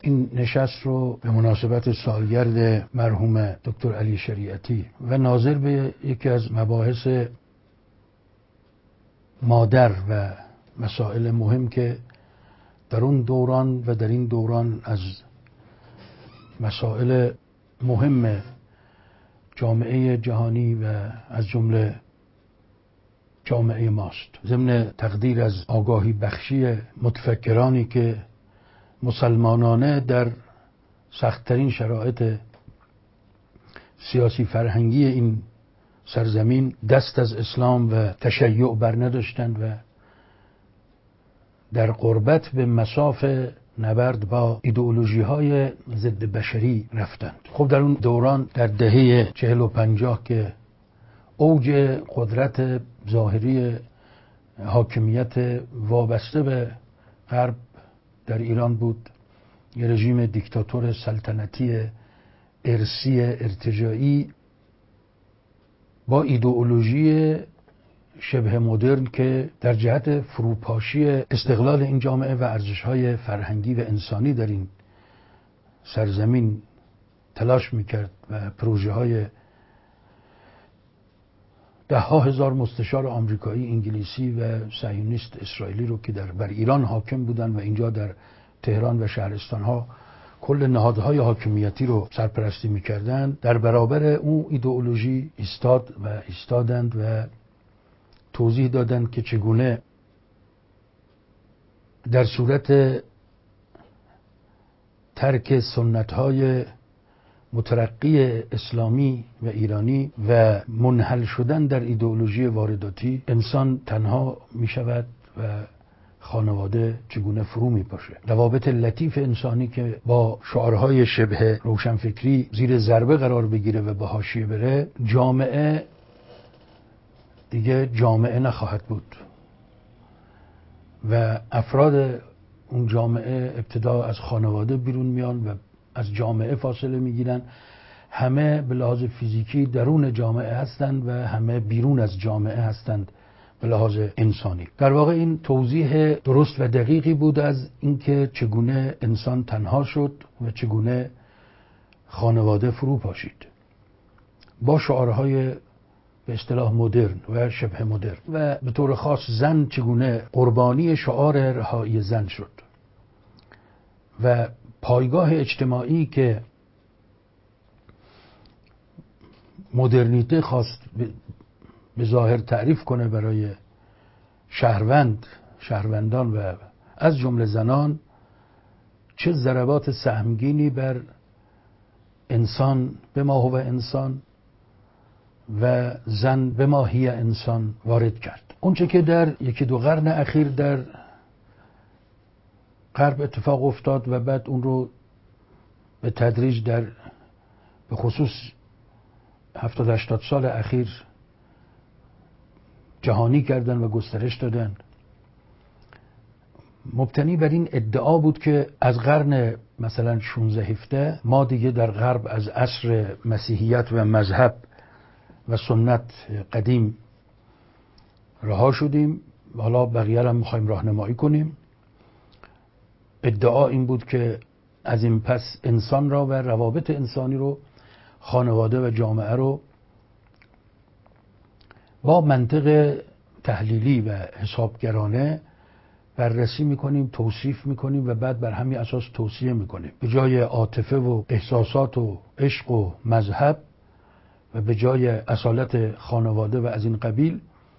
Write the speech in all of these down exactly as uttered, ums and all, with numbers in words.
این نشست رو به مناسبت سالگرد مرحوم دکتر علی شریعتی و ناظر به یکی از مباحث مادر و مسائل مهم که در اون دوران و در این دوران از مسائل مهم جامعه جهانی و از جمله جامعه ماست، ضمن تقدیر از آگاهی بخشی متفکرانی که مسلمانانه در سخت‌ترین شرایط سیاسی فرهنگی این سرزمین دست از اسلام و تشیع بر نداشتند و در قربت به مصاف نبرد با ایدئولوژی های ضد بشری رفتند. خب در اون دوران در دهه چهل و پنجاه که اوج قدرت ظاهری حاکمیت وابسته به غرب در ایران بود، یه رژیم دیکتاتور سلطنتی ارثی ارتجاعی با ایدئولوژی شبه مدرن که در جهت فروپاشی استقلال این جامعه و ارزش‌های فرهنگی و انسانی در این سرزمین تلاش می‌کرد و پروژه‌های ده ها هزار مستشار آمریکایی، انگلیسی و صهیونیست اسرائیلی رو که در بر ایران حاکم بودن و اینجا در تهران و شهرستان‌ها کل نهادهای حاکمیتی رو سرپرستی می‌کردند، در برابر اون ایدئولوژی ایستاد و ایستادند و توضیح دادند که چگونه در صورت ترک سنت‌های مترقی اسلامی و ایرانی و منحل شدن در ایدئولوژی وارداتی انسان تنها می شود و خانواده چگونه فرو می پاشه. روابط لطیف انسانی که با شعارهای شبه روشنفکری زیر ضربه قرار بگیره و به حاشیه بره، جامعه دیگه جامعه نخواهد بود و افراد اون جامعه ابتدا از خانواده بیرون میان و از جامعه فاصله میگیرن. همه به لحاظ فیزیکی درون جامعه هستند و همه بیرون از جامعه هستند به لحاظ انسانی. در واقع این توضیح درست و دقیقی بود از اینکه چگونه انسان تنها شد و چگونه خانواده فرو پاشید با شعارهای به اصطلاح مدرن و شبه مدرن و به طور خاص زن چگونه قربانی شعار رهایی زن شد و پایگاه اجتماعی که مدرنیته خواست به ظاهر تعریف کنه برای شهروند شهروندان و از جمله زنان، چه ضربات سهمگینی بر انسان به ما هو انسان و زن به ما هی انسان وارد کرد. اونچه که در یکی دو قرن اخیر در غرب اتفاق افتاد و بعد اون رو به تدریج در به خصوص هفتاد هشتاد سال اخیر جهانی کردن و گسترش دادن، مبتنی بر این ادعا بود که از قرن مثلا شانزده هفده ما دیگه در غرب از عصر مسیحیت و مذهب و سنت قدیم رها شدیم، حالا بقیه هم میخوایم راهنمایی کنیم. ادعا این بود که از این پس انسان را و روابط انسانی رو، خانواده و جامعه رو با منطق تحلیلی و حسابگرانه بررسی میکنیم، توصیف میکنیم و بعد بر همین اساس توصیه میکنیم. به جای عاطفه و احساسات و عشق و مذهب و به جای اصالت خانواده و از این قبیل،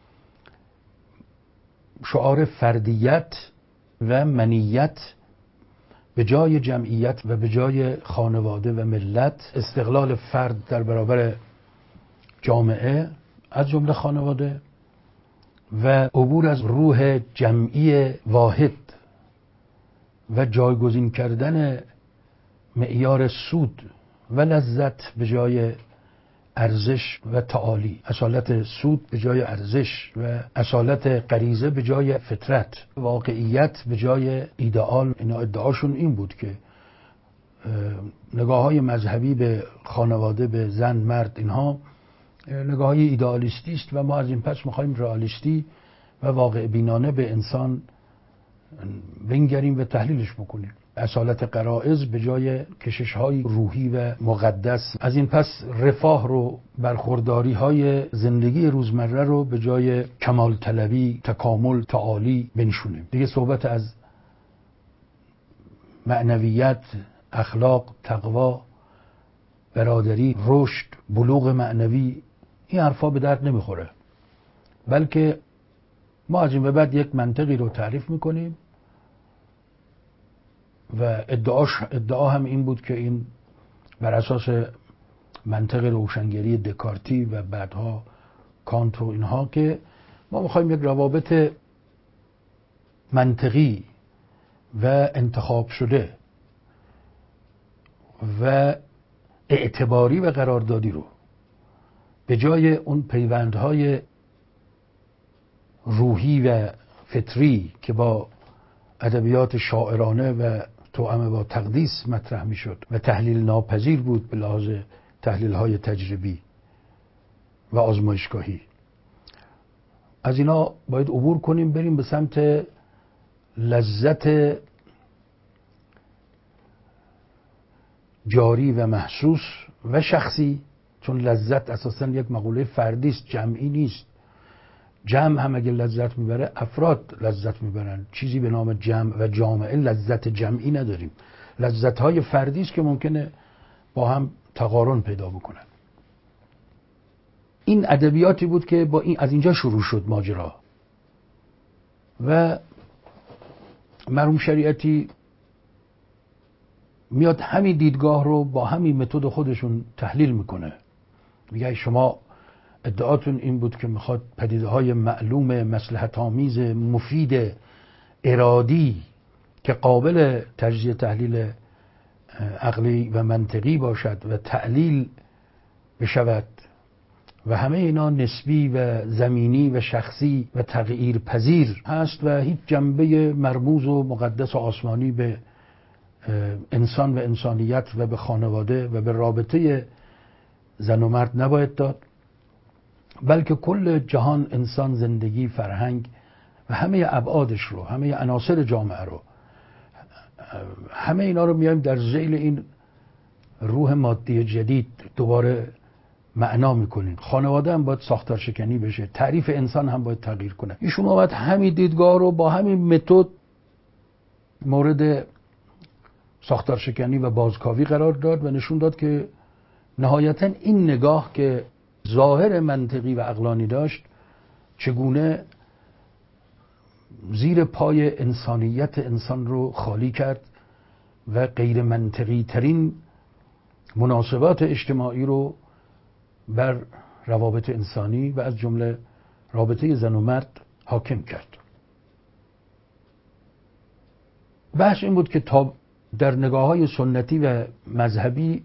شعار فردیت و منیت به جای جمعیت و به جای خانواده و ملت، استقلال فرد در برابر جامعه از جمله خانواده و عبور از روح جمعی واحد و جایگزین کردن معیار سود و لذت به جای ارزش و تعالی، اصالت سود به جای ارزش و اصالت غریزه به جای فطرت، واقعیت به جای ایدئال. اینا ادعاشون این بود که نگاه های مذهبی به خانواده، به زن، مرد، اینها نگاه های ایدئالیستی است و ما از این پس میخوایم رئالیستی و واقع بینانه به انسان بنگریم و تحلیلش بکنیم. اصالت غرایز به جای کشش‌های روحی و مقدس، از این پس رفاه رو، برخورداری های زندگی روزمره رو به جای کمال طلبی، تکامل، تعالی بنشونیم. دیگه صحبت از معنویت، اخلاق، تقوا، برادری، رشد، بلوغ معنوی، این حرفا به درد نمیخوره. بلکه ما از این به بعد یک منطقی رو تعریف میکنیم و ادعاش ادعا هم این بود که این بر اساس منطق روشنگری دکارتی و بعدها کانت و اینها، که ما میخوایم یک روابط منطقی و انتخاب شده و اعتباری و قراردادی رو به جای اون پیوندهای روحی و فطری که با ادبیات شاعرانه و توأم با تقدیس مطرح میشد و تحلیل ناپذیر بود به لحاظ تحلیل های تجربی و آزمایشگاهی، از اینا باید عبور کنیم، بریم به سمت لذت جاری و محسوس و شخصی، چون لذت اساساً یک مقوله فردی است، جمعی نیست. جمع هم اگه لذت میبره، افراد لذت میبرن. چیزی به نام جمع و جامعه لذت جمعی نداریم. لذت های فردی است که ممکنه با هم تقارن پیدا بکنن. این ادبیاتی بود که با این از اینجا شروع شد ماجرا و مرحوم شریعتی میاد همین دیدگاه رو با همین متد خودشون تحلیل میکنه. میگه شما ادعاتون این بود که میخواد پدیده‌های معلوم، مصلحت آمیز، مفید، ارادی که قابل تجزیه تحلیل عقلی و منطقی باشد و تعلیل بشود و همه اینا نسبی و زمینی و شخصی و تغییر پذیر هست و هیچ جنبه مرموز و مقدس و آسمانی به انسان و انسانیت و به خانواده و به رابطه زن و مرد نباید داد، بلکه کل جهان، انسان، زندگی، فرهنگ و همه ابعادش رو، همه عناصر جامعه رو، همه اینا رو میایم در ذیل این روح مادی جدید دوباره معنا میکنیم. خانواده هم باید ساختار شکنی بشه، تعریف انسان هم باید تغییر کنه. ایشون اومد همین دیدگاه رو با همین متد مورد ساختار شکنی و بازکاوی قرار داد و نشون داد که نهایتا این نگاه که ظاهر منطقی و عقلانی داشت چگونه زیر پای انسانیت انسان رو خالی کرد و غیر منطقی ترین مناسبات اجتماعی رو بر روابط انسانی و از جمله رابطه زن و مرد حاکم کرد. بحث این بود که تا در نگاه‌های سنتی و مذهبی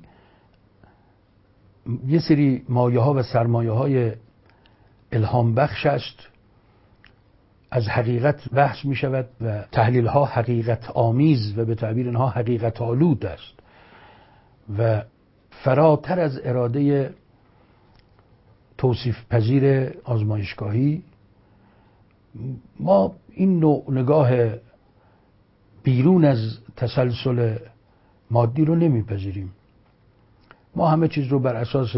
یه سری مایه ها و سرمایه های الهام بخش است، از حقیقت بحث می شود و تحلیل ها حقیقت آمیز و به تعبیر اینها حقیقت آلود است و فراتر از اراده توصیف پذیر آزمایشگاهی. ما این نوع نگاه بیرون از تسلسل مادی رو نمیپذیریم. ما همه چیز رو بر اساس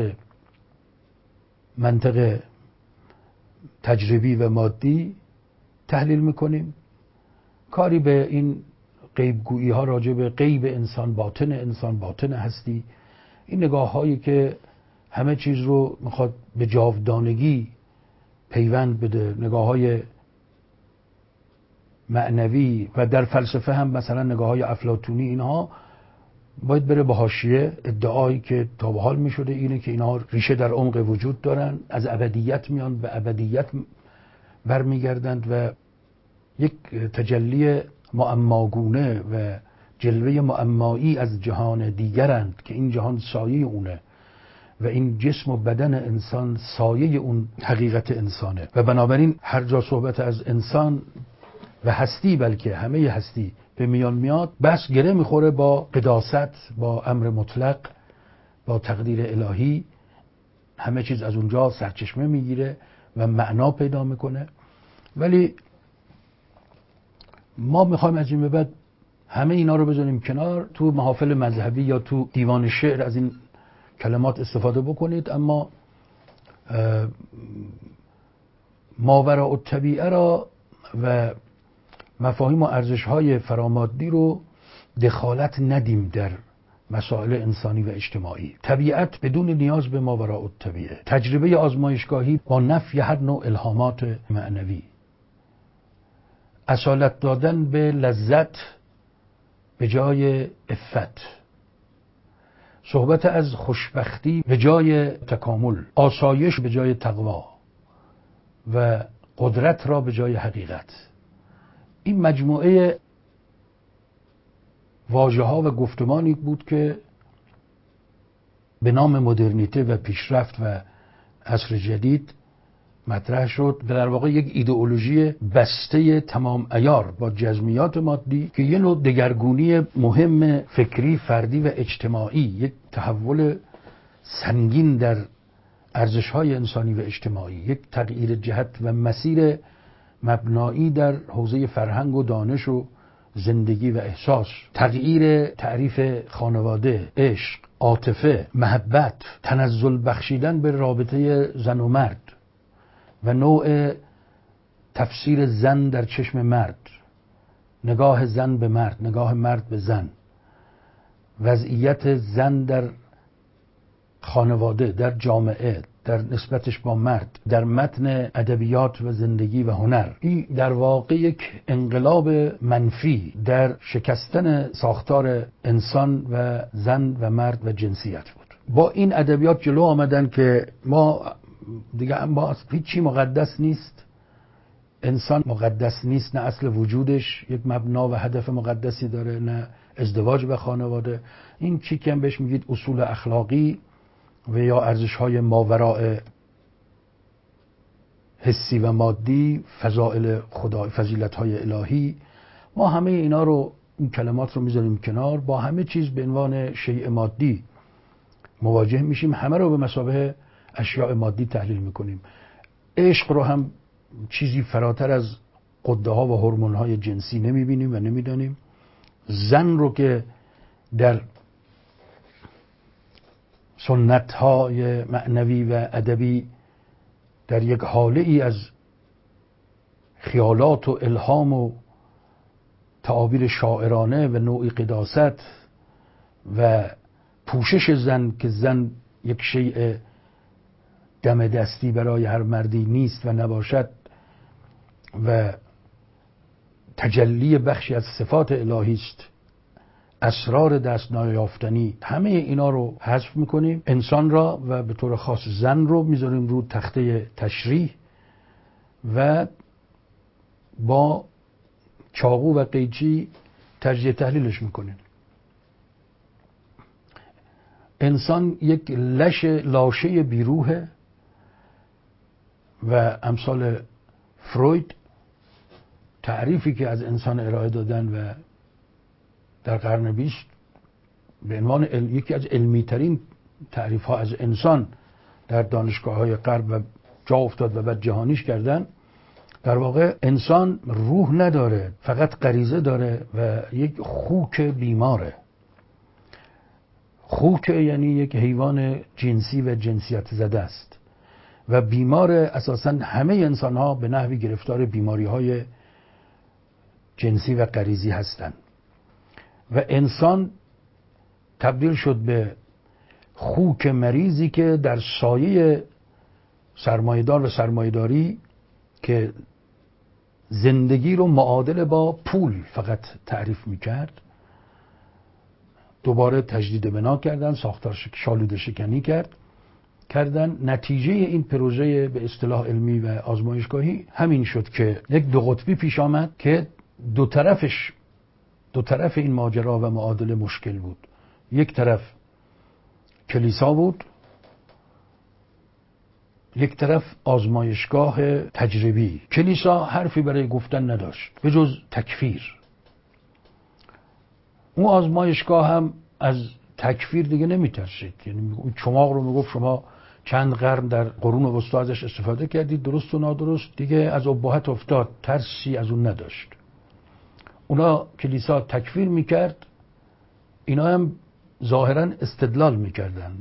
منطق تجربی و مادی تحلیل میکنیم. کاری به این غیبگویی ها راجع به غیب انسان، باطن انسان، باطن هستی، این نگاه هایی که همه چیز رو میخواد به جاودانگی پیوند بده، نگاه های معنوی و در فلسفه هم مثلا نگاه های افلاطونی، اینها باید بره به حاشیه. ادعایی که تا به حال میشده اینه که اینها ریشه در عمق وجود دارن، از ابدیت میان به ابدیت برمیگردند و یک تجلی معماگونه و جلوه معمایی از جهان دیگرند که این جهان سایه اونه و این جسم و بدن انسان سایه اون حقیقت انسانه و بنابراین هر جا صحبت از انسان و هستی، بلکه همه هستی به میان میاد، بس گره میخوره با قداست، با امر مطلق، با تقدیر الهی. همه چیز از اونجا سرچشمه میگیره و معنا پیدا میکنه. ولی ما میخوایم از این به بعد همه اینا رو بذاریم کنار. تو محافل مذهبی یا تو دیوان شعر از این کلمات استفاده بکنید، اما ماوراء الطبیعه را و مفاهیم و ارزش‌های فرامادی رو دخالت ندیم در مسائل انسانی و اجتماعی. طبیعت بدون نیاز به ماوراء الطبیعه. تجربه آزمایشگاهی با نفی هر نوع الهامات معنوی. اصالت دادن به لذت به جای عفت. صحبت از خوشبختی به جای تکامل. آسایش به جای تقوا و قدرت را به جای حقیقت. این مجموعه واژه ها و گفتمانی بود که به نام مدرنیته و پیشرفت و عصر جدید مطرح شد و در واقع یک ایدئولوژی بسته تمام عیار با جزمیات مادی که یه نوع دگرگونی مهم فکری، فردی و اجتماعی، یک تحول سنگین در ارزش‌های انسانی و اجتماعی، یک تغییر جهت و مسیر مبنایی در حوزه فرهنگ و دانش و زندگی و احساس، تغییر تعریف خانواده، عشق، عاطفه، محبت، تنزل بخشیدن به رابطه زن و مرد و نوع تفسیر زن در چشم مرد، نگاه زن به مرد، نگاه مرد به زن، وضعیت زن در خانواده، در جامعه، در نسبتش با مرد، در متن ادبیات و زندگی و هنر. این در واقع یک انقلاب منفی در شکستن ساختار انسان و زن و مرد و جنسیت بود. با این ادبیات جلو آمدن که ما دیگه ما هیچی مقدس نیست، انسان مقدس نیست، نه اصل وجودش یک مبنا و هدف مقدسی داره، نه ازدواج و خانواده. این چی که بهش میگید اصول اخلاقی و یا ارزش‌های ماوراء حسی و مادی، فضائل خدا، فضیلت‌های الهی، ما همه اینا رو، این کلمات رو میذاریم کنار، با همه چیز به عنوان شیء مادی مواجه میشیم، همه رو به مثابه اشیاء مادی تحلیل میکنیم. عشق رو هم چیزی فراتر از غده ها و هورمون های جنسی نمیبینیم و نمیدانیم. زن رو که در سنت های معنوی و ادبی در یک حاله ای از خیالات و الهام و تعابیر شاعرانه و نوعی قداست و پوشش زن که زن یک شیء دم دستی برای هر مردی نیست و نباشد و تجلی بخشی از صفات الهی است، اسرار دست نیافتنی، همه اینا رو حذف میکنیم. انسان را و به طور خاص زن رو میذاریم رو تخته تشریح و با چاقو و قیچی تجزیه تحلیلش میکنیم. انسان یک لش لاشه بیروحه و امثال فروید تعریفی که از انسان ارائه دادن و در قرن بیست به عنوان یکی از علمی ترین تعریف ها از انسان در دانشگاه های غرب و جا افتاد و بعد جهانیش کردن، در واقع انسان روح نداره، فقط غریزه داره و یک خوک بیماره. خوک یعنی یک حیوان جنسی و جنسیت زده است و بیمار. اساساً همه انسان ها به نحوی گرفتار بیماری های جنسی و غریزی هستند و انسان تبدیل شد به خوک مریضی که در سایه سرمایه‌دار و سرمایه‌داری که زندگی رو معادل با پول فقط تعریف میکرد، دوباره تجدید بنا کردن، ساختار شالوده شکنی کرد کردن. نتیجه این پروژه به اصطلاح علمی و آزمایشگاهی همین شد که یک دو قطبی پیش آمد که دو طرفش دو طرف این ماجرا و معادله مشکل بود. یک طرف کلیسا بود، یک طرف آزمایشگاه تجربی. کلیسا حرفی برای گفتن نداشت به جز تکفیر. اون آزمایشگاه هم از تکفیر دیگه نمیترسید، یعنی اون چماق رو میگفت شما چند قرن در قرون وسطا ازش استفاده کردید، درست و نادرست، دیگه از ابهت افتاد، ترسی از اون نداشت. اونا کلیسا تکفیر میکرد، اینا هم ظاهرا استدلال میکردن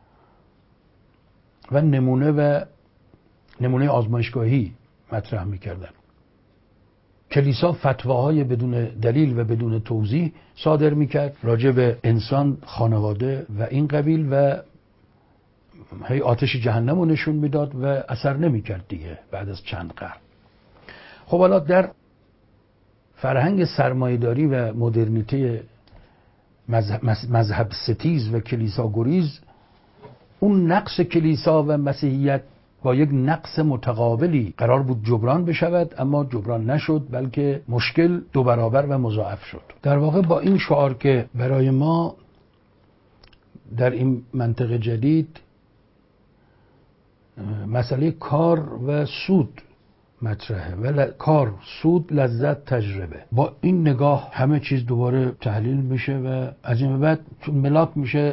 و نمونه و نمونه آزمایشگاهی مطرح میکردن. کلیسا فتواهای بدون دلیل و بدون توضیح صادر میکرد راجع به انسان، خانواده و این قبیل و هی آتش جهنم رو نشون میداد و اثر نمیکرد دیگه بعد از چند قرن. خب حالا در فرهنگ سرمایه‌داری و مدرنیته مذهب, مذهب ستیز و کلیسا گریز، اون نقص کلیسا و مسیحیت با یک نقص متقابلی قرار بود جبران بشود، اما جبران نشد، بلکه مشکل دو برابر و مضاعف شد. در واقع با این شعار که برای ما در این منطقه جدید مسئله کار و سود مطرحه و ل... کار، سود، لذت، تجربه، با این نگاه همه چیز دوباره تحلیل میشه و از این بعد چون ملاک میشه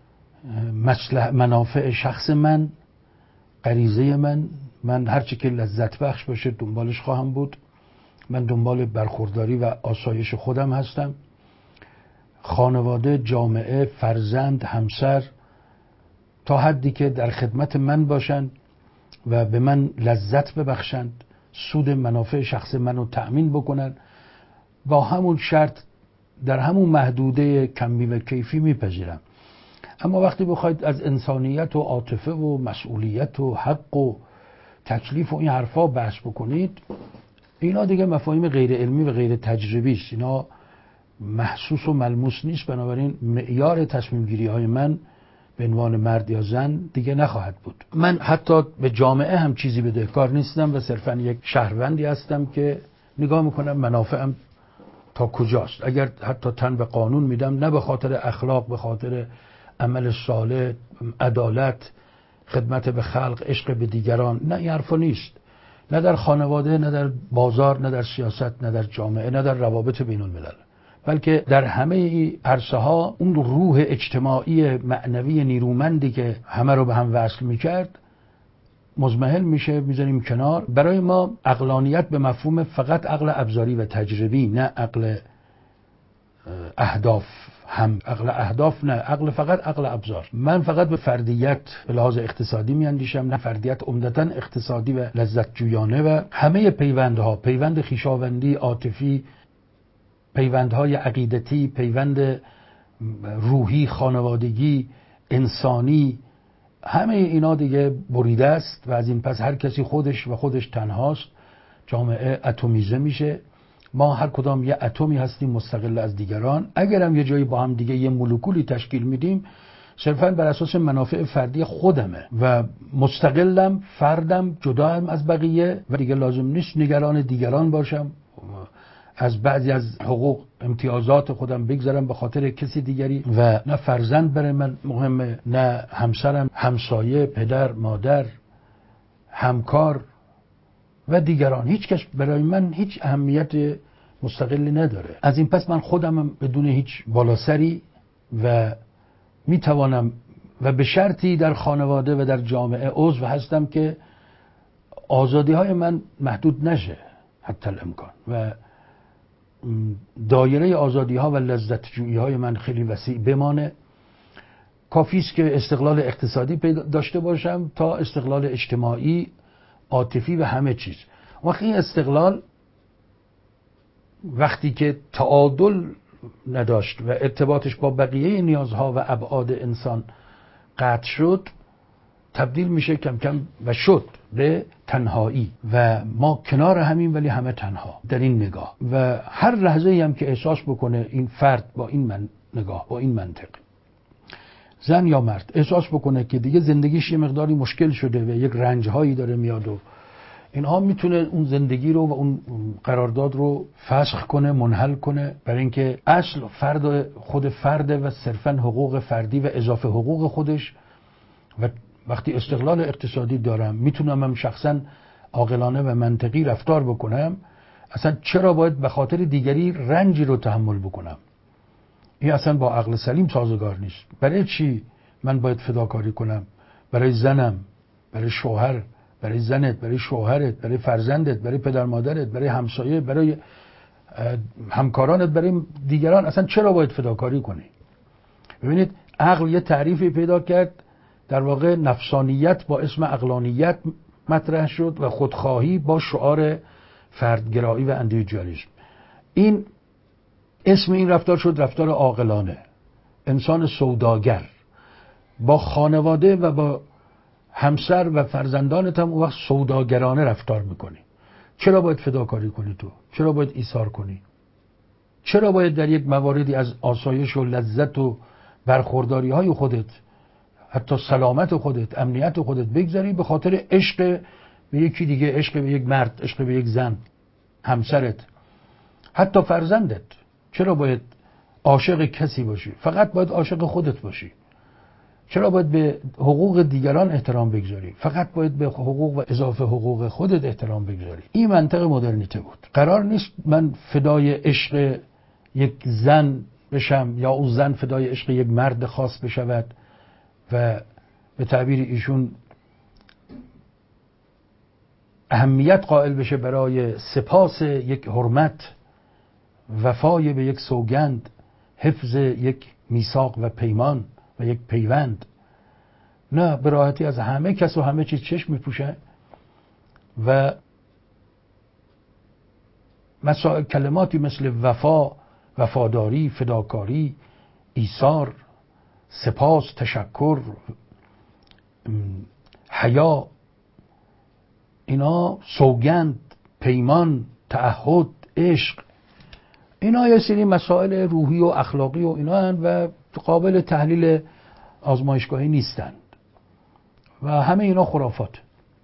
مصلح منافع شخص من، غریزه من، من هرچی که لذت بخش باشه دنبالش خواهم بود، من دنبال برخورداری و آسایش خودم هستم، خانواده، جامعه، فرزند، همسر تا حدی که در خدمت من باشند و به من لذت ببخشند، سود منافع شخص منو تأمین بکنن، با همون شرط در همون محدوده کمی و کیفی میپذیرم. اما وقتی بخواید از انسانیت و عاطفه و مسئولیت و حق و تکلیف و این حرفا بحث بکنید، اینا دیگه مفاهیم غیر علمی و غیر تجربی است، اینا محسوس و ملموس نیست. بنابراین معیار تصمیم گیری های من به عنوان مرد یا زن دیگه نخواهد بود. من حتی به جامعه هم چیزی بدهکار نیستم و صرفا یک شهروندی هستم که نگاه میکنم منافعم تا کجاست. اگر حتی تن به قانون میدم، نه به خاطر اخلاق، به خاطر عمل صالح، عدالت، خدمت به خلق، عشق به دیگران، نه این حرفا نیست. نه در خانواده، نه در بازار، نه در سیاست، نه در جامعه، نه در روابط بین الملل، بلکه در همه عرصه ها اون روح اجتماعی معنوی نیرومندی که همه رو به هم وصل میکرد مزمحل میشه، میذاریم کنار. برای ما عقلانیت به مفهوم فقط عقل ابزاری و تجربی، نه عقل اهداف. هم عقل اهداف نه، عقل فقط عقل ابزار. من فقط به فردیت به لحاظ اقتصادی میاندیشم، نه فردیت عمدتاً اقتصادی و لذت جویانه و همه پیوندها، پیوند خویشاوندی، عاطفی، پیوندهای عقیدتی، پیوند روحی، خانوادگی، انسانی، همه اینا دیگه بریده است و از این پس هر کسی خودش و خودش تنهاست. جامعه اتمیزه میشه، ما هر کدام یه اتمی هستیم مستقل از دیگران. اگرم یه جایی با هم دیگه یه مولکولی تشکیل میدیم، صرفا بر اساس منافع فردی خودمه و مستقلم، فردم، جدایم از بقیه و دیگه لازم نیست نگران دیگران باشم، از بعضی از حقوق امتیازات خودم بگذارم به خاطر کسی دیگری و نه فرزند برای من مهمه، نه همسرم، همسایه، پدر، مادر، همکار و دیگران. هیچ کس برای من هیچ اهمیت مستقلی نداره. از این پس من خودم بدون هیچ بالاسری و میتوانم و به شرطی در خانواده و در جامعه عضو هستم که آزادی های من محدود نشه حتی الامکان و دایره آزادی ها و لذت جویی های من خیلی وسیع بمانه. کافی است که استقلال اقتصادی داشته باشم تا استقلال اجتماعی، عاطفی و همه چیز. وقتی این استقلال وقتی که تعادل نداشت و ارتباطش با بقیه نیازها و ابعاد انسان قطع شد، تبدیل میشه کم کم و شد به تنهایی و ما کنار همین ولی همه تنها در این نگاه. و هر لحظه‌ای هم که احساس بکنه این فرد با این من نگاه، با این منطق، زن یا مرد، احساس بکنه که دیگه زندگیش یه مقداری مشکل شده و یک رنجهایی داره میاد و اینها، میتونه اون زندگی رو و اون قرارداد رو فسخ کنه، منحل کنه، برای اینکه اصل فرد خود فرد و صرفا حقوق فردی و اضافه حقوق خودش. و وقتی استقلال اقتصادی دارم، میتونم هم شخصا عاقلانه و منطقی رفتار بکنم، اصلا چرا باید به خاطر دیگری رنجی رو تحمل بکنم؟ این اصلا با عقل سلیم سازگار نیست. برای چی من باید فداکاری کنم؟ برای زنم، برای شوهر، برای زنت، برای شوهرت، برای فرزندت، برای پدر مادرت، برای همسایه، برای همکارانت برای دیگران اصلا چرا باید فداکاری کنی؟ ببینید عقل یه تعریفی پیدا کرد، در واقع نفسانیت با اسم عقلانیت مطرح شد و خودخواهی با شعار فردگرایی و اندیویدوالیسم. این اسم این رفتار شد رفتار عاقلانه، انسان سوداگر. با خانواده و با همسر و فرزندانت هم اون وقت سوداگرانه رفتار میکنی. چرا باید فداکاری کنی تو؟ چرا باید ایثار کنی؟ چرا باید در یک مواردی از آسایش و لذت و برخورداری های خودت، حتی سلامت خودت، امنیت خودت بگذاری به خاطر عشق به یکی دیگه، عشق به یک مرد، عشق به یک زن، همسرت، حتی فرزندت؟ چرا باید عاشق کسی باشی؟ فقط باید عاشق خودت باشی. چرا باید به حقوق دیگران احترام بگذاری؟ فقط باید به حقوق و اضافه حقوق خودت احترام بگذاری. این منطق مدرنیته بود. قرار نیست من فدای عشق یک زن بشم یا اون زن فدای عشق یک مرد خاص بشود و به تعبیر ایشون اهمیت قائل بشه برای سپاس یک حرمت، وفای به یک سوگند، حفظ یک میثاق و پیمان و یک پیوند. نه، به راحتی از همه کس و همه چیز چشم میپوشن و مسائل کلماتی مثل وفا، وفاداری، فداکاری، ایثار، سپاس، تشکر، حیا، اینا سوگند، پیمان، تعهد، عشق، اینا یه سری مسائل روحی و اخلاقی و اینا هن و قابل تحلیل آزمایشگاهی نیستند و همه اینا خرافات.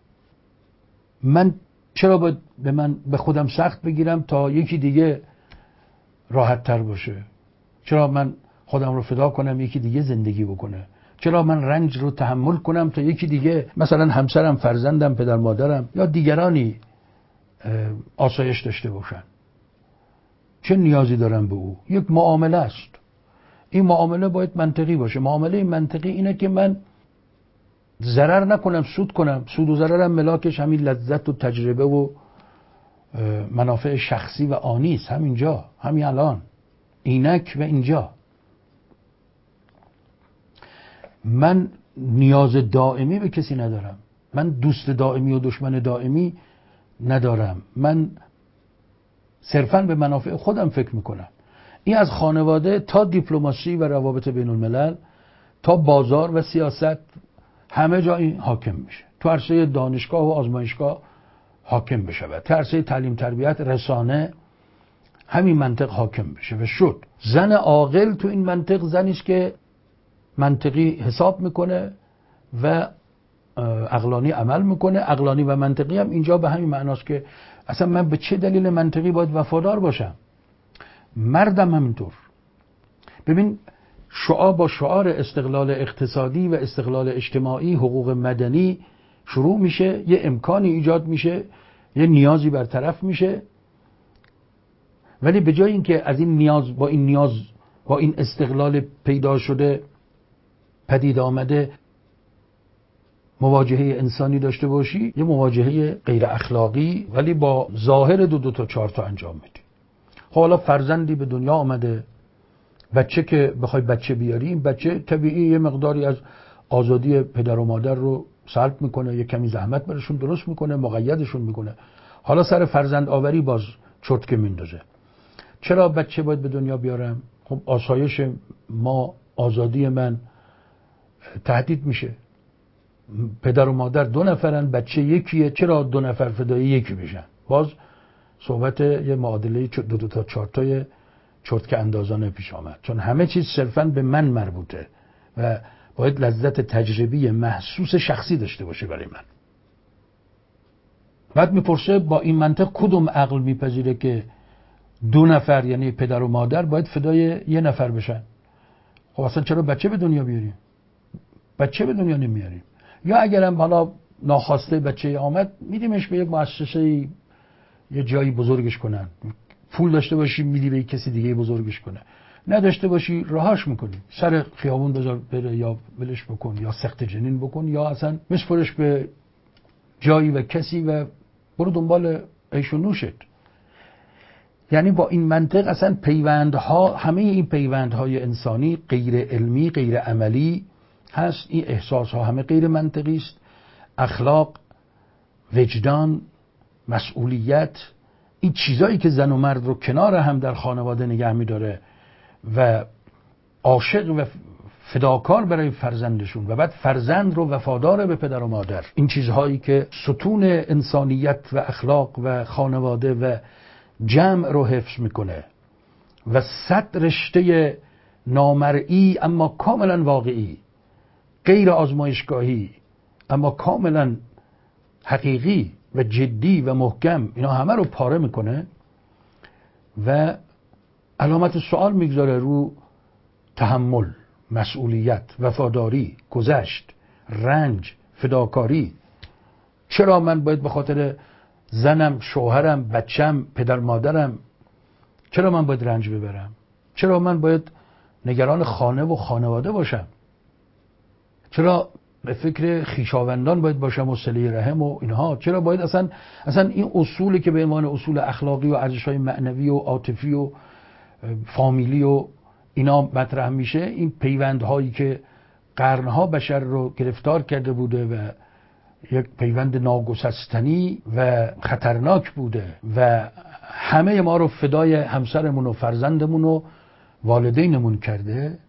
من چرا باید به من به خودم سخت بگیرم تا یکی دیگه راحت تر باشه؟ چرا من خودم رو فدا کنم یکی دیگه زندگی بکنه؟ چرا من رنج رو تحمل کنم تا یکی دیگه، مثلا همسرم، فرزندم، پدر مادرم یا دیگرانی آسایش داشته باشن؟ چه نیازی دارم به او؟ یک معامله است. این معامله باید منطقی باشه. معامله منطقی اینه که من ضرر نکنم، سود کنم. سود و ضررم ملاکش همین لذت و تجربه و منافع شخصی و آنی است. همینجا، همین الان، اینک و اینجا. من نیاز دائمی به کسی ندارم. من دوست دائمی و دشمن دائمی ندارم. من صرفاً به منافع خودم فکر میکنم. این از خانواده تا دیپلماسی و روابط بین الملل تا بازار و سیاست، همه جا این حاکم میشه. تو عرصه دانشگاه و آزمایشگاه حاکم بشه، تو عرصه تعلیم تربیت، رسانه، همین منطق حاکم بشه و شد. زن عاقل تو این منطق زنی است که منطقی حساب میکنه و عقلانی عمل میکنه. عقلانی و منطقی هم اینجا به همین معناست که اصلا من به چه دلیل منطقی باید وفادار باشم؟ مردم همینطور. ببین، شعار با شعار استقلال اقتصادی و استقلال اجتماعی، حقوق مدنی شروع میشه، یه امکانی ایجاد میشه، یه نیازی برطرف میشه، ولی به جای اینکه از این نیاز با این نیاز با این استقلال پیدا شده پدید آمده مواجهه انسانی داشته باشی، یه مواجهه غیر اخلاقی ولی با ظاهر دو دو تا چهار تا انجام میدی. حالا فرزندی به دنیا آمده، بچه که بخوای بچه بیاری، این بچه طبیعی یه مقداری از آزادی پدر و مادر رو سلب میکنه، یه کمی زحمت برشون درست میکنه، مقیدشون میکنه. حالا سر فرزند آوری باز چرتکه میندازه. چرا بچه باید به دنیا بیارم؟ خب آسایش ما، آزادی من تهدید میشه. پدر و مادر دو نفرن، بچه یکیه، چرا دو نفر فدای یکی بشن؟ باز صحبت یه معادله دو دو تا چهار تای چرتکه اندازانه پیش آمد، چون همه چیز صرفاً به من مربوطه و باید لذت تجربی محسوس شخصی داشته باشه برای من. بعد میپرسه با این منطق کدوم عقل میپذیره که دو نفر یعنی پدر و مادر باید فدای یه نفر بشن؟ خب اصلا چرا بچه به دنیا بیاریم؟ بچه به دنیا نمیاریم. یا اگرم حالا ناخواسته بچه آمد، میدیمش به یک مؤسسه، یه جایی بزرگش کنن. پول داشته باشی میدی به کسی دیگه بزرگش کنه، نداشته باشی رهاش میکنی، سر خیابون بذار بره، یا ولش بکن، یا سخت جنین بکن، یا اصلا مسپرش به جایی و کسی و برو دنبال عیش و نوشت. یعنی با این منطق اصلا پیوندها، همه این پیوندهای انسانی غیر علمی، غیر عملی هست. این احساسها همه غیر منطقی است. اخلاق، وجدان، مسئولیت، این چیزایی که زن و مرد رو کنار هم در خانواده نگه می‌داره و عاشق و فداکار برای فرزندشون و بعد فرزند رو وفادار به پدر و مادر، این چیزهایی که ستون انسانیت و اخلاق و خانواده و جمع رو حفظ میکنه و صد رشته نامرئی اما کاملا واقعی، غیر آزمایشگاهی اما کاملا حقیقی و جدی و محکم، اینا همه رو پاره میکنه و علامت سوال میگذاره رو تحمل، مسئولیت، وفاداری، گذشت، رنج، فداکاری. چرا من باید به خاطر زنم، شوهرم، بچم، پدر مادرم، چرا من باید رنج ببرم؟ چرا من باید نگران خانه و خانواده باشم؟ چرا به فکر خویشاوندان باید باشم و صله رحم و اینها؟ چرا باید اصلا اصلا این اصولی که به عنوان اصول اخلاقی و ارزش‌های معنوی و عاطفی و فامیلی و اینا مطرح میشه، این پیوندهایی که قرنها بشر رو گرفتار کرده بوده و یک پیوند ناگسستنی و خطرناک بوده و همه ما رو فدای همسرمون و فرزندمون و والدینمون کرده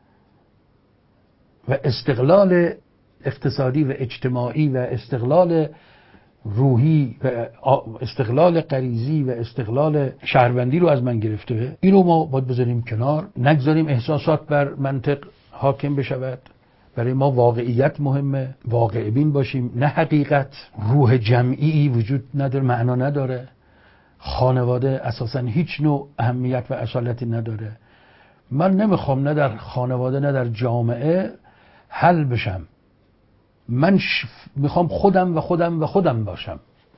و استقلال اقتصادی و اجتماعی و استقلال روحی و استقلال غریزی و استقلال شهروندی رو از من گرفته، اینو ما باید بذاریم کنار، نگذاریم احساسات بر منطق حاکم بشود. برای ما واقعیت مهمه، واقع بین باشیم، نه حقیقت. روح جمعی وجود نداره، معنا نداره. خانواده اساسا هیچ نوع اهمیت و اصالتی نداره. من نمیخوام نه در خانواده نه در جامعه حل بشم. من ش... میخوام خودم و خودم و خودم باشم.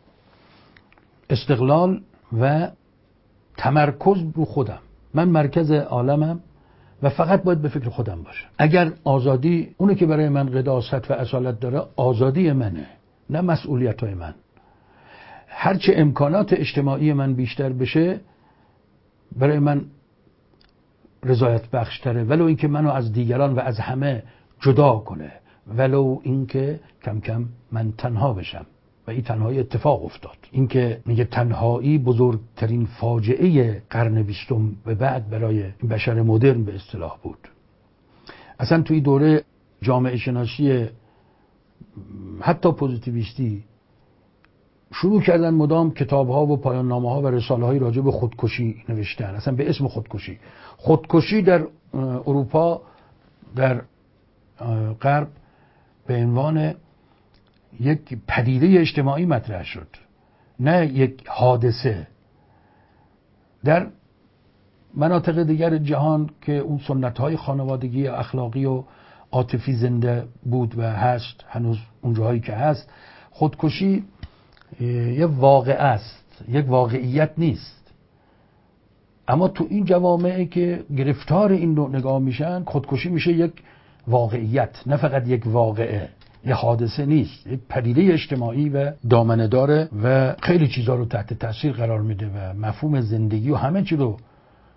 استقلال و تمرکز رو خودم. من مرکز عالمم و فقط باید به فکر خودم باشم. اگر آزادی اونه که برای من قداست و اصالت داره، آزادی منه، نه مسئولیت های من. هرچه امکانات اجتماعی من بیشتر بشه برای من رضایت بخش تره، ولو اینکه منو از دیگران و از همه جدا کنه، ولو اینکه کم کم من تنها بشم. و این تنهایی اتفاق افتاد. اینکه میگه تنهایی بزرگترین فاجعه قرن بیستم به بعد برای بشر مدرن به اصطلاح بود. اصلا توی دوره جامعه شناسی حتی پوزیتیویستی شروع کردن مدام کتاب‌ها و پایان نامه‌ها و رساله‌های راجع به خودکشی نوشتن، اصلا به اسم خودکشی. خودکشی در اروپا، در غرب، به عنوان یک پدیده اجتماعی مطرح شد، نه یک حادثه. در مناطق دیگر جهان که اون سنت‌های خانوادگی اخلاقی و عاطفی زنده بود و هست، هنوز اونجاهایی که هست، خودکشی یک واقعه است، یک واقعیت نیست. اما تو این جوامعی که گرفتار این رو نگاه میشن، خودکشی میشه یک واقعیت، نه فقط یک واقعه، یه حادثه نیست، یک پدیده اجتماعی و دامنه داره و خیلی چیزا رو تحت تاثیر قرار میده و مفهوم زندگی و همه چی رو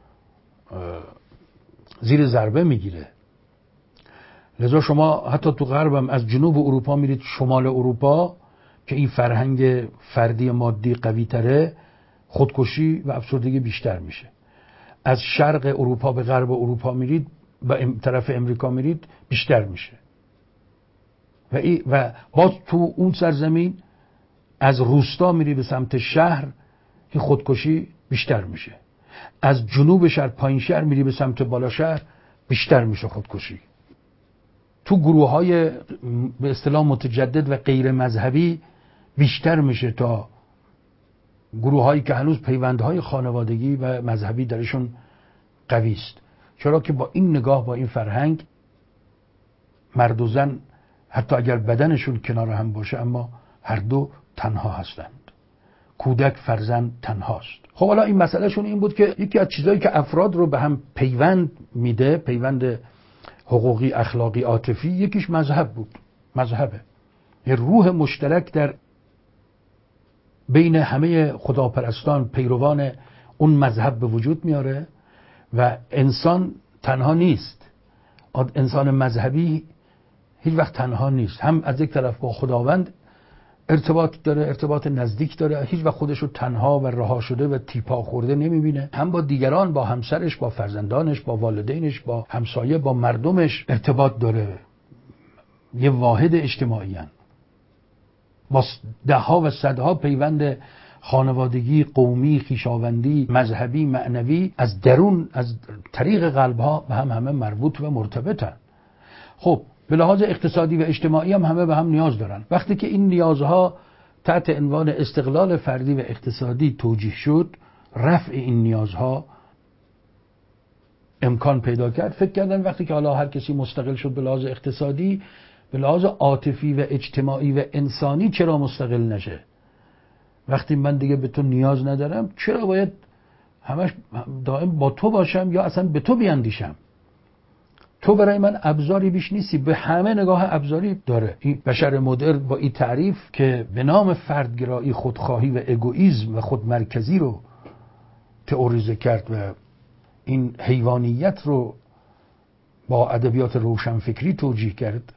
زیر ضربه میگیره. لذا شما حتی تو غربم از جنوب اروپا میرید شمال اروپا که این فرهنگ فردی مادی قوی تره، خودکشی و افسردگی بیشتر میشه. از شرق اروپا به غرب اروپا میرید، به طرف امریکا میرید، بیشتر میشه. و, ای و باز تو اون سرزمین از روستا میری به سمت شهر، این خودکشی بیشتر میشه. از جنوب شهر پایین شهر میری به سمت بالا شهر، بیشتر میشه خودکشی. تو گروه های به اصطلاح متجدد و غیر مذهبی بیشتر میشه تا گروه هایی که هنوز پیوندهای خانوادگی و مذهبی درشون قوی است. چرا که با این نگاه، با این فرهنگ، مرد و زن حتی اگر بدنشون کنار هم باشه اما هر دو تنها هستند. کودک، فرزند تنهاست. خب حالا این مسئله شون این بود که یکی از چیزایی که افراد رو به هم پیوند میده، پیوند حقوقی، اخلاقی، عاطفی، یکیش مذهب بود. مذهبه یه روح مشترک در بین همه خداپرستان، پیروان اون مذهب به وجود میاره و انسان تنها نیست. انسان مذهبی هیچ وقت تنها نیست، هم از یک طرف با خداوند ارتباط داره، ارتباط نزدیک داره، هیچ وقت خودش رو تنها و رها شده و تیپا خورده نمیبینه، هم با دیگران، با همسرش، با فرزندانش، با والدینش، با همسایه، با مردمش ارتباط داره. یه واحد اجتماعی هن. با ده ها و صدها پیوند خانوادگی، قومی، خویشاوندی، مذهبی، معنوی از درون، از طریق قلبها به هم همه مربوط و مرتبطن. خب به لحاظ اقتصادی و اجتماعی هم همه به هم نیاز دارن. وقتی که این نیازها تحت عنوان استقلال فردی و اقتصادی توجیه شد، رفع این نیازها امکان پیدا کرد. فکر کردن وقتی که حالا هر کسی مستقل شد به لحاظ اقتصادی، به لحاظ عاطفی و اجتماعی و انسانی چرا مستقل نشه؟ وقتی من دیگه به تو نیاز ندارم، چرا باید همش دائم با تو باشم یا اصلا به تو بیاندیشم؟ تو برای من ابزاری بیش نیستی. به همه نگاه ابزاری داره این بشر مدرن با این تعریف که به نام فردگرایی، خودخواهی و اگوئیسم و خودمرکزی رو تئوریزه کرد و این حیوانیت رو با ادبیات روشنفکری توجیه کرد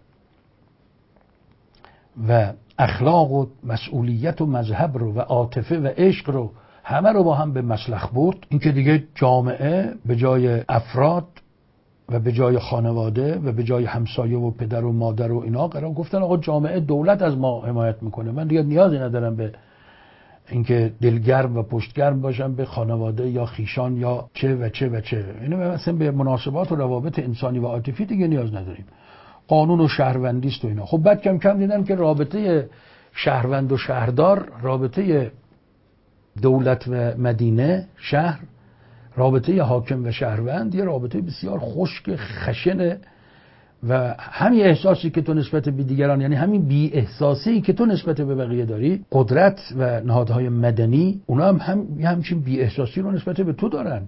و اخلاق و مسئولیت و مذهب رو و عاطفه و عشق رو همه رو با هم به مسلخ برد. این که دیگه جامعه به جای افراد و به جای خانواده و به جای همسایه و پدر و مادر و اینا قرار گفتن آقا جامعه، دولت از ما حمایت میکنه، من دیگه نیازی ندارم به اینکه دلگرم و پشتگرم باشم به خانواده یا خیشان یا چه و چه و چه. اینو مثلا به مناسبات و روابط انسانی و عاطفی دیگه نیاز نداریم. قانون و شهروندی است و اینا. خب بعد کم کم دیدن که رابطه شهروند و شهردار، رابطه دولت و مدینه شهر، رابطه حاکم و شهروند یه رابطه بسیار خشک خشنه و همین احساسی که تو نسبت به دیگران، یعنی همین بی احساسی که تو نسبت به بقیه داری، قدرت و نهادهای مدنی اونا هم, هم همچین بی احساسی رو نسبت به تو دارن.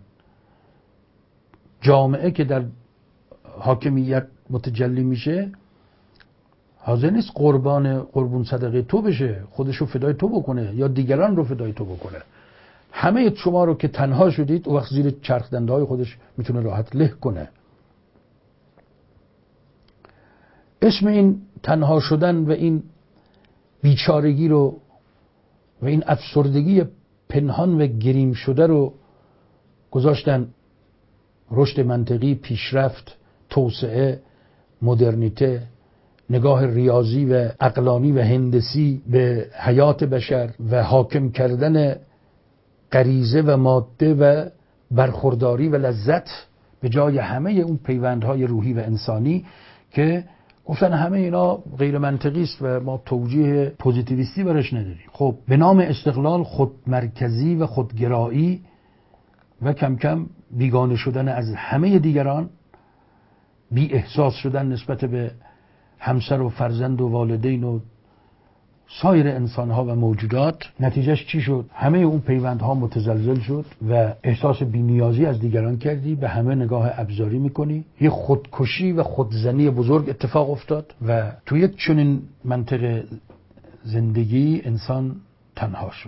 جامعه که در حاکمیت متجلی میشه حاضر نیست قربان قربون صدقه تو بشه، خودش رو فدای تو بکنه یا دیگران رو فدای تو بکنه. همه شما رو که تنها شدید او وقت زیر چرخ دنده های خودش میتونه راحت له کنه. اسم این تنها شدن و این بیچارگی رو و این افسردگی پنهان و گریم شده رو گذاشتن رشد منطقی، پیشرفت، توسعه، مدرنیته، نگاه ریاضی و عقلانی و هندسی به حیات بشر و حاکم کردن غریزه و ماده و برخورداری و لذت به جای همه اون پیوندهای روحی و انسانی که گفتن همه اینا غیر منطقی است و ما توجیه پوزیتیویستی برش نداریم. خب به نام استقلال خودمرکزی و خودگرایی و کم کم بیگانه شدن از همه دیگران، بی احساس شدن نسبت به همسر و فرزند و والدین و سایر انسانها و موجودات، نتیجهش چی شد؟ همه اون پیوندها متزلزل شد و احساس بی‌نیازی از دیگران کردی، به همه نگاه ابزاری میکنی، یه خودکشی و خودزنی بزرگ اتفاق افتاد و تو یک چنین منطقه زندگی انسان تنها شد.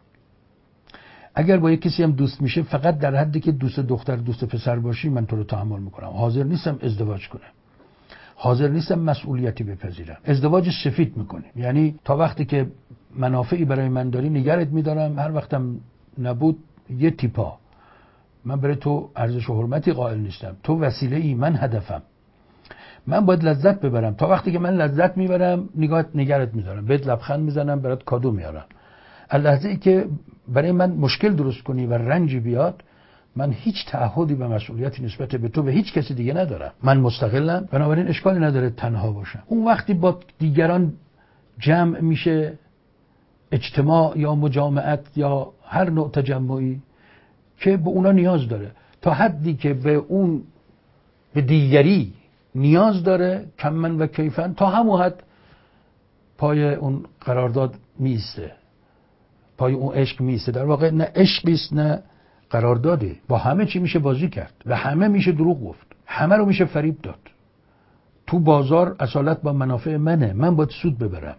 اگر با یک کسی هم دوست میشه فقط در حدی که دوست دختر دوست پسر باشی من تو رو تحمل میکنم، حاضر نیستم ازدواج کنم، حاضر نیستم مسئولیتی بپذیرم. ازدواج سفید میکنیم، یعنی تا وقتی که منافعی برای من داری نگرت میدارم، هر وقتم نبود یه تیپا، من برای تو ارزش و حرمتی قائل نیستم، تو وسیله ای من هدفم، من باید لذت ببرم، تا وقتی که من لذت میبرم نگاهت نگرت میدارم، بهت لبخند میزنم، برات کادو میارم. لحظه ای که برای من مشکل درست کنی و رنجی بیاد، من هیچ تعهدی و مسئولیتی نسبت به تو و هیچ کسی دیگه ندارم، من مستقلم، بنابراین اشکالی نداره تنها باشم. اون وقتی با دیگران جمع میشه، اجتماع یا مجامعت یا هر نوع تجمعی که به اونا نیاز داره، تا حدی که به اون به دیگری نیاز داره، کمن و کیفن، تا همون حد پای اون قرارداد میسته، پای اون عشق میسته. در واقع نه عشقیست نه قرارداده. با همه چی میشه بازی کرد و همه میشه دروغ گفت، همه رو میشه فریب داد. تو بازار اصالت با منافع منه، من باید سود ببرم،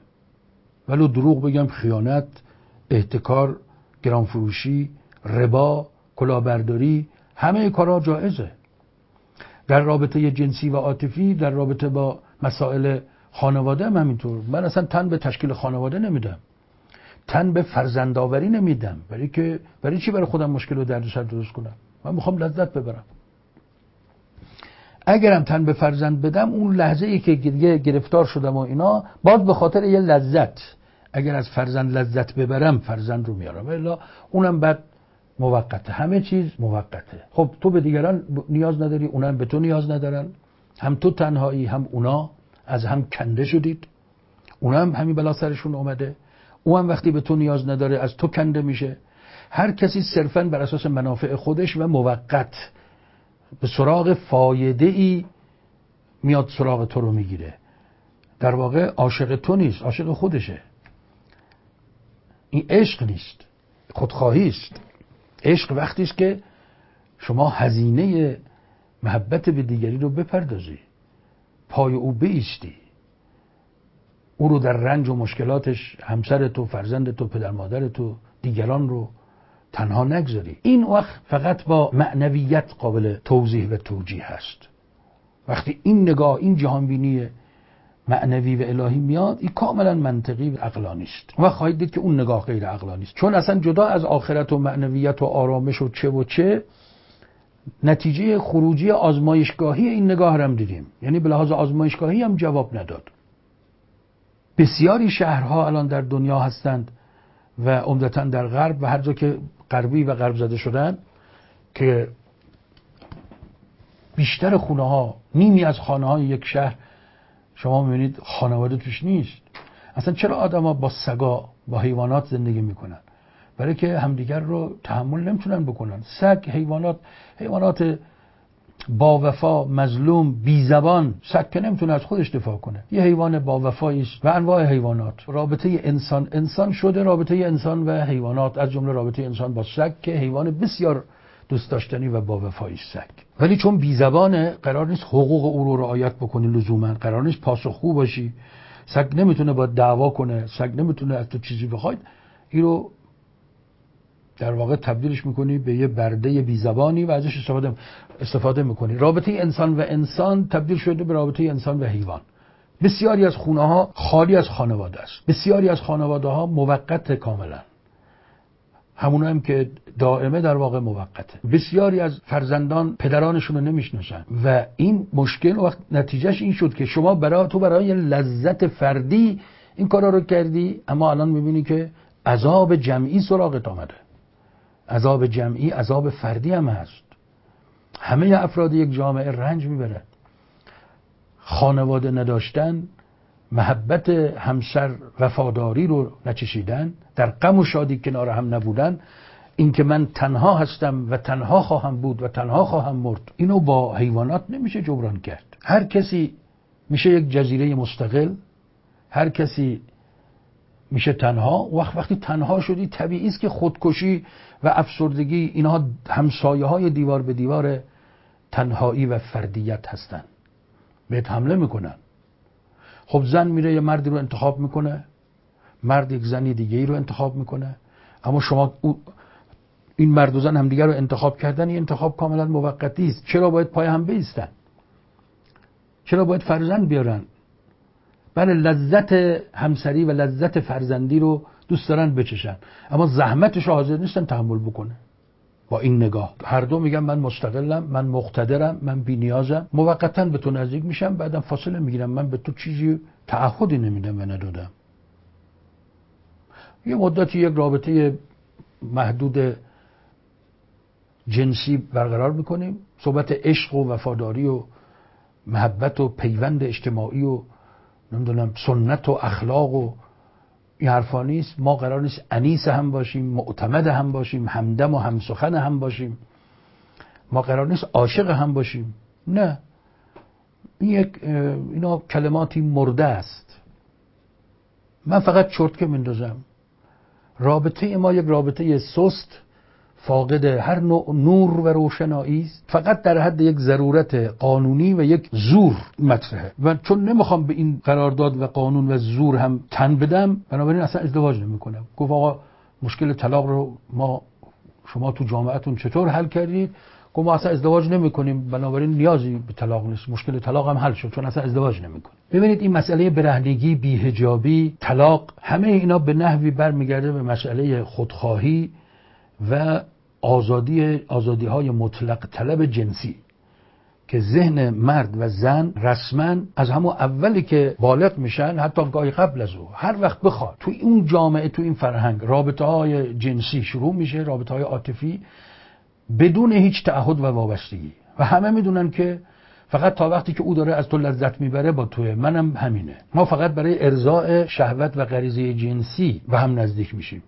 ولو دروغ بگم، خیانت، احتکار، گرانفروشی، ربا، کلاهبرداری، همه کارها جایزه. در رابطه جنسی و عاطفی، در رابطه با مسائل خانواده هم همینطور. من اصلا تن به تشکیل خانواده نمیدم، تن به فرزندآوری نمیدم. برای که برای چی برای خودم مشکل و دردسر درست کنم؟ من میخوام لذت ببرم. اگرم تن به فرزند بدم، اون لحظه ای که گرفتار شدم و اینا، باز به خاطر یه لذت، اگر از فرزند لذت ببرم فرزند رو میارم، الا اونم بعد موقته. همه چیز موقته. خب تو به دیگران نیاز نداری، اونم به تو نیاز ندارن. هم تو تنهایی، هم اونا از هم کنده شدید. اونا هم همین بلا سرشون اومده. اون هم وقتی به تو نیاز نداره از تو کنده میشه. هر کسی صرفاً بر اساس منافع خودش و موقت به سراغ فایده ای میاد سراغ تو رو میگیره. در واقع عاشق تو نیست، عاشق خودشه. این عشق نیست، خودخواهی است. عشق وقتی است که شما هزینه محبت به دیگری رو بپردازی، پای او بایستی، او رو در رنج و مشکلاتش، همسر تو، فرزند تو، پدر مادر تو، دیگران رو تنها نگذاری. این وقت فقط با معنویت قابل توضیح و توجیه هست. وقتی این نگاه، این جهانبینی معنوی و الهی میاد، این کاملا منطقی و عقلانی است. و خواهید دید که اون نگاه غیر عقلانی است، چون اصلا جدا از آخرت و معنویت و آرامش و چه و چه، نتیجه خروجی آزمایشگاهی این نگاه هم دیدیم. یعنی به لحاظ آزمایشگاهی هم جواب نداد. بسیاری شهرها الان در دنیا هستند و عمدتاً در غرب و هر جا که غربی و غرب زده شدن، که بیشتر خونه ها، نیمی از خانه های یک شهر شما میبینید خانواده توش نیست. اصلا چرا آدم ها با سگا، با حیوانات زندگی میکنن؟ برای که همدیگر رو تحمل نمیتونن بکنن. سگ، حیوانات، حیوانات با وفا، مظلوم، بی زبان. سگ که نمیتونه از خودش دفاع کنه، یه حیوان با وفایی است. و انواع حیوانات، رابطه انسان انسان شده، رابطه انسان و حیوانات، از جمله رابطه انسان با سگ که حیوان بسیار دوست داشتنی و با وفایی سگ. ولی چون بی زبانه، قرار نیست حقوق او رو رعایت بکنی لزوما، قرار نیست پاسخگو باشی. سگ نمیتونه با دعوا کنه، سگ نمیتونه از تو چیزی بخواد. این رو در واقع تبدیلش میکنی به یه برده بی زبانی و ازش استفاده استفاده میکنی. رابطه انسان و انسان تبدیل شده به رابطه انسان و حیوان. بسیاری از خونه ها خالی از خانواده است. بسیاری از خانواده ها موقت کاملا، همون هم که دائمه در واقع موقته. بسیاری از فرزندان پدرانشون رو نمیشناسن و این مشکل وقت نتیجهش این شد که شما برای تو برای لذت فردی این کارا رو کردی، اما الان میبینی که عذاب جمعی سراغت آمده. عذاب جمعی عذاب فردی هم هست. همه افراد یک جامعه رنج میبرن. خانواده نداشتن، محبت همسر، وفاداری رو نچشیدن، در غم و شادی کنار هم نبودن، این که من تنها هستم و تنها خواهم بود و تنها خواهم مرد، اینو با حیوانات نمیشه جبران کرد. هر کسی میشه یک جزیره مستقل، هر کسی میشه تنها. وقت وقتی تنها شدی طبیعی است که خودکشی و افسردگی اینها همسایه های دیوار به دیوار تنهایی و فردیت هستن، بهت حمله میکنن. خب زن میره یه مردی رو انتخاب میکنه، مرد یک زنی دیگه ای رو انتخاب میکنه، اما شما این مرد و زن همدیگه رو انتخاب کردن، این انتخاب کاملا موقتی است. چرا باید پای هم بایستن؟ چرا باید فرزند بیارن؟ بله لذت همسری و لذت فرزندی رو دوست دارن بچشن، اما زحمتش رو حاضر نیستن تحمل بکنه. با این نگاه هر دو میگن من مستقلم، من مقتدرم، من بی نیازم، موقتا به تو نزدیک میشم، بعدم فاصله میگیرم، من به تو چیزی تعهدی نمیدم و ندادم. یه مدتی یک رابطه محدود جنسی برقرار میکنیم، صحبت عشق و وفاداری و محبت و پیوند اجتماعی و نمیدونم سنت و اخلاق و این حرفا نیست. ما قرار نیست انیس هم باشیم، معتمد هم باشیم، همدم و همسخن هم باشیم، ما قرار نیست عاشق هم باشیم. نه، این یک اینا کلماتی مرده است. من فقط چرتکه میندازم. رابطه ما یک رابطه سست، فاقد هر نوع نور و روشنایی است، فقط در حد یک ضرورت قانونی و یک زور مطرحه. و چون نمیخوام به این قرارداد و قانون و زور هم تن بدم، بنابراین اصلا ازدواج نمیکنم. گفت آقا مشکل طلاق رو ما شما تو جامعهتون چطور حل کردید؟ گفت ما اصلا ازدواج نمی‌کنیم، بنابراین نیازی به طلاق نیست. مشکل طلاق هم حل شد چون اصلا ازدواج نمی‌کنیم. ببینید این مسئله برهنگی، بی‌حجابی، طلاق، همه اینا به نحوی برمیگرده به مسئله خودخواهی و آزادی آزادی‌های مطلق طلب جنسی که ذهن مرد و زن رسما از همون اولی که بالغ میشن، حتی گاهی قبل از او، هر وقت بخواد تو این جامعه، تو این فرهنگ، رابطه‌های جنسی شروع میشه، رابطه‌های عاطفی بدون هیچ تعهد و وابستگی، و همه میدونن که فقط تا وقتی که او داره از تو لذت میبره با توه. منم همینه. ما فقط برای ارضاء شهوت و غریزه جنسی به هم نزدیک میشیم.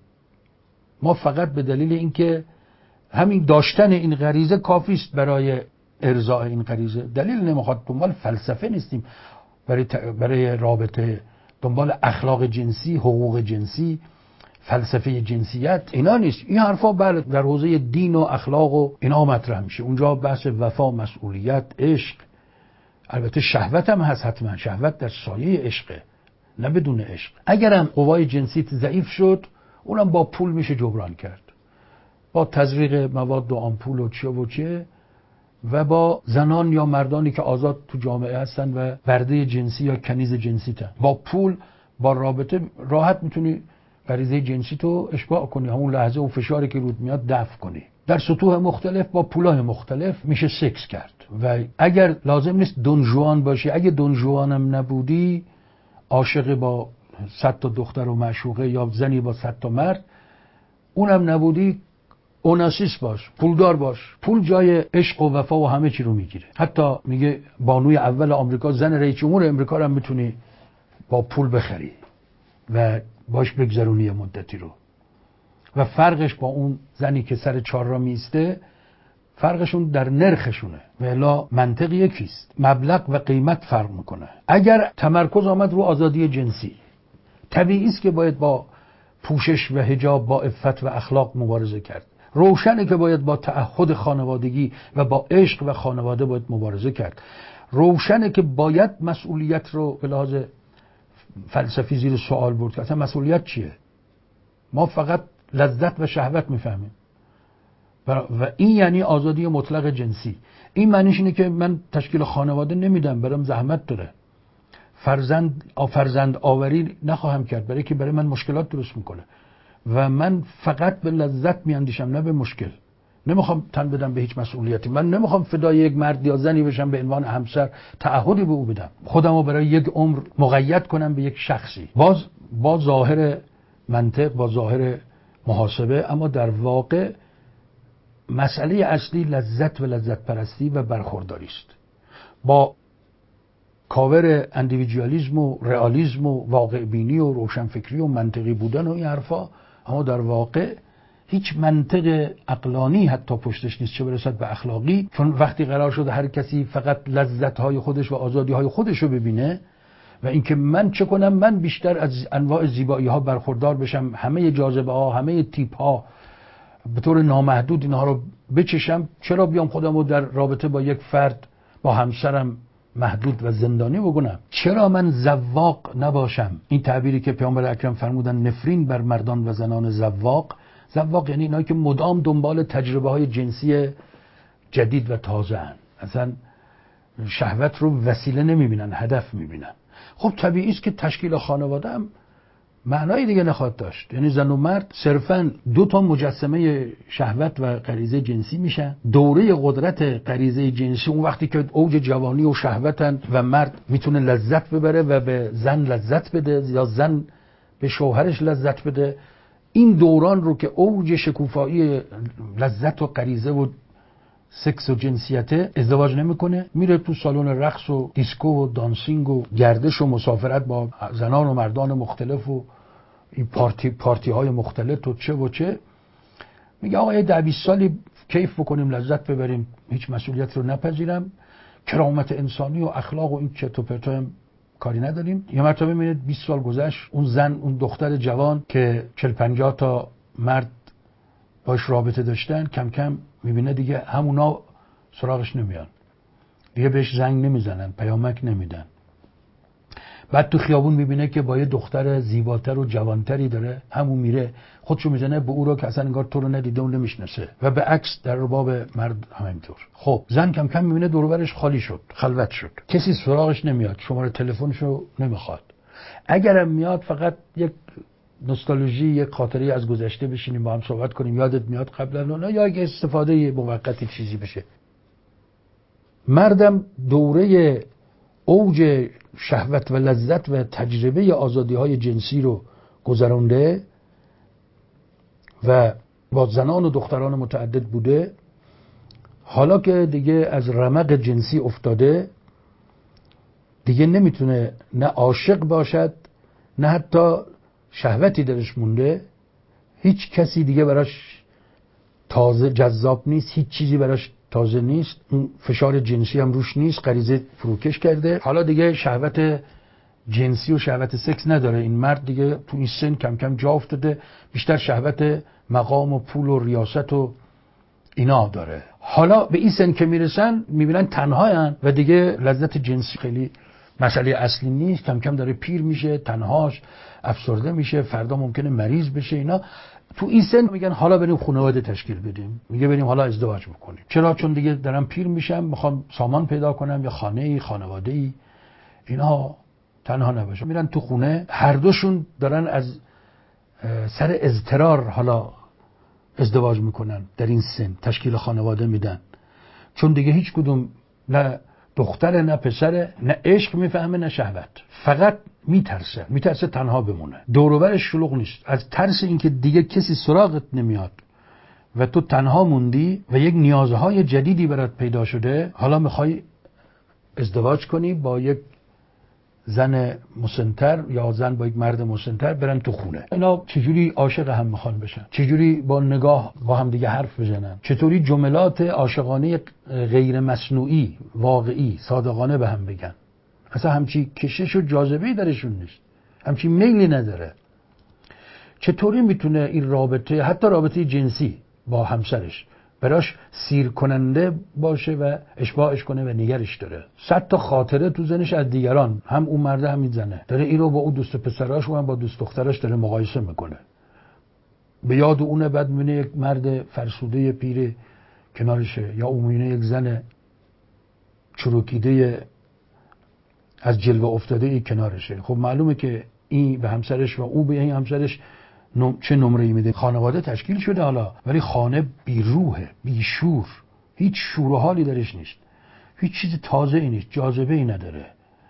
ما فقط به دلیل اینکه همین داشتن این غریزه کافی است برای ارضاء این غریزه. دلیل نمیخواد. دنبال فلسفه نیستیم برای برای رابطه، دنبال اخلاق جنسی، حقوق جنسی، فلسفه جنسیت اینا نیست. این حرفا بله در حوزه دین و اخلاق و اینا مطرح میشه. اونجا بحث وفا، مسئولیت، عشق، البته شهوت هم هست. حتما شهوت در سایه عشقه، نه بدون عشق. اگرم قوای جنسیت ضعیف شد، اونم با پول میشه جبران کرد، با تزریق مواد و آمپول و چه و چه، و با زنان یا مردانی که آزاد تو جامعه هستن و برده جنسی یا کنیز جنسی تن. با پول، با رابطه راحت میتونی غریزه جنسی تو اشباع کنی، همون لحظه و فشاری که رود میاد دفع کنی. در سطوح مختلف با پولای مختلف میشه سکس کرد. و اگر لازم نیست دون جوان باشی، اگه دون جوانم نبودی، عاشق با صد تا دختر و معشوقه یا زنی با صد تا مرد، اونم نبودی، اوناسیس باش، پولدار باش. پول جای عشق و وفا و همه چی رو میگیره. حتی میگه بانوی اول آمریکا، زن رئیس جمهور امریکا رو هم میتونی با پول بخری و باش بگذرونی مدتی رو. و فرقش با اون زنی که سر چهار را میسته، فرقشون در نرخشونه. ولی منطق یکیست، مبلغ و قیمت فرق میکنه. اگر تمرکز آمد رو آزادی جنسی، طبیعی است که باید با پوشش و حجاب، با عفت و اخلاق مبارزه کرد. روشنه که باید با تعهد خانوادگی و با عشق و خانواده باید مبارزه کرد. روشنه که باید مسئولیت رو به لحاظ فلسفی زیر سوال برد. اصلا مسئولیت چیه؟ ما فقط لذت و شهوت میفهمیم و این یعنی آزادی مطلق جنسی. این معنیش اینه که من تشکیل خانواده نمیدم، برام زحمت داره، فرزند فرزند آوری نخواهم کرد برای که برای من مشکلات درست میکنه، و من فقط به لذت میاندیشم نه به مشکل. نمیخوام تن بدم به هیچ مسئولیتی. من نمیخوام فدای یک مرد یا زنی بشم به عنوان همسر، تعهدی به او بدم، خودمو برای یک عمر مقید کنم به یک شخصی. باز با ظاهر منطق، با ظاهر محاسبه، اما در واقع مسئله اصلی لذت و لذت پرستی و برخورداری است. با کاور اندیویدوالیسم و رئالیسم و واقع بینی و روشنفکری و منطقی بودن و این حرفا، اما در واقع هیچ منطق عقلانی حتی پشتش نیست، چه برسد به اخلاقی. چون وقتی قرار شده هر کسی فقط لذت‌های خودش و آزادی‌های خودش رو ببینه و اینکه من چه کنم، من بیشتر از انواع زیبایی‌ها برخوردار بشم، همه جاذبه‌ها، همه تیپ‌ها به طور نامحدود اینها رو بچشم، چرا بیام خودم رو در رابطه با یک فرد، با همسرم محدود و زندانی بگونم؟ چرا من زواق نباشم؟ این تعبیری که پیامبر اکرم فرمودن نفرین بر مردان و زنان زواق. زواق یعنی اینایی که مدام دنبال تجربه های جنسی جدید و تازه هن. اصلا شهوت رو وسیله نمیبینن، هدف میبینن. خب طبیعی است که تشکیل خانواده هم معنای دیگه نخواهد داشت. یعنی زن و مرد صرفاً دو تا مجسمه شهوت و غریزه جنسی میشن. دوره قدرت غریزه جنسی اون وقتی که اوج جوانی و شهوتن و مرد میتونه لذت ببره و به زن لذت بده یا زن به شوهرش لذت بده، این دوران رو که اوج شکوفایی لذت و غریزه و سکس و جنسیته، ازدواج نمیکنه، میره تو سالن رقص و دیسکو و دانسینگ و گردش و مسافرت با زنان و مردان مختلف و این پارتی پارتی های مختلف و چه و چه. میگه آقا یه ده بیست سالی کیف بکنیم، لذت ببریم، هیچ مسئولیت رو نپذیرم، کرامت انسانی و اخلاق و این چرت و پرتا هم کاری نداریم. یه مرتبه میبینید بیست سال گذشت، اون زن، اون دختر جوان که چهل پنجاه تا مرد باش رابطه داشتن، کم کم میبینه دیگه همونا سراغش نمیان، دیگه بهش زنگ نمیزنن، پیامک نمیدن. بعد تو خیابون میبینه که با یه دختر زیباتر و جوانتری داره همون میره خودشو میزنه به او رو که اصلا انگار تو رو ندیده و نمیشناسه و به عکس در رباب مرد همینطور. خب زن کم کم میبینه دور و برش خالی شد، خلوت شد، کسی سراغش نمیاد، شماره تلفنشو نمیخواد، اگرم میاد فقط یک نوستالژی، یک خاطره از گذشته بشینیم با هم صحبت کنیم، یادت میاد قبلا اونا، یا اگه استفاده موقتی چیزی بشه. مردم دوره اوج شهوت و لذت و تجربه آزادی های جنسی رو گذرانده و با زنان و دختران متعدد بوده. حالا که دیگه از رمق جنسی افتاده، دیگه نمیتونه نه عاشق باشد نه حتی شهوتی درش مونده، هیچ کسی دیگه براش تازه جذاب نیست، هیچ چیزی براش تازه نیست، اون فشار جنسی هم روش نیست، غریزه فروکش کرده. حالا دیگه شهوت جنسی و شهوت سکس نداره این مرد، دیگه تو این سن کم کم جا افتاده، بیشتر شهوت مقام و پول و ریاست و اینا داره. حالا به این سن که میرسن میبینن تنهاین و دیگه لذت جنسی خیلی مسئله اصلی نیست، کم کم داره پیر میشه، تنهاش، افسرده میشه، فردا ممکنه مریض بشه. اینا تو این سن میگن حالا بریم خانواده تشکیل بدیم، میگه بریم حالا ازدواج بکنیم. چرا؟ چون دیگه دارم پیر میشم، میخوام سامان پیدا کنم یا خانه‌ای، خانواده‌ای. اینا تنها نباشن، میرن تو خونه، هر دوشون دارن از سر اضطرار حالا ازدواج میکنن، در این سن تشکیل خانواده میدن، چون دیگه هیچ کدوم نه دختره نه پسره، نه عشق میفهمه نه شهوت، فقط میترسه میترسه تنها بمونه، دور و برش شلوغ نیست، از ترس اینکه دیگه کسی سراغت نمیاد و تو تنها موندی و یک نیازهای جدیدی برات پیدا شده، حالا میخوای ازدواج کنی با یک زن مسن‌تر یا زن با یک مرد مسن‌تر، برن تو خونه. اینا چجوری عاشق هم میخوان بشن، چجوری با نگاه با هم دیگه حرف بزنن، چطوری جملات عاشقانه غیر مصنوعی واقعی صادقانه به هم بگن. اصلا همچی کشش و جاذبه‌ای درشون نیست، همچی میلی نداره. چطوری میتونه این رابطه، حتی رابطه جنسی با همسرش، براش سیر کننده باشه و اشباعش کنه و نگرش داره. صد تا خاطره تو ذهنش از دیگران، هم اون مرده هم این زنه، داره این رو با اون دوست پسراش و هم با دوست دختراش داره مقایسه میکنه. به یاد اونه، بعد میبینه یک مرد فرسوده پیر کنارشه، یا اون میبینه یک زن چروکیده از جلوه افتاده ای کنارشه. خب معلومه که این به همسرش و او به این همسرش نم... چه نمره‌ای میده. خانواده تشکیل شده حالا، ولی خانه بی روحه، بی شور، هیچ شور و حالی درش نیست، هیچ چیز تازه ای نیست، جاذبه ای نداره.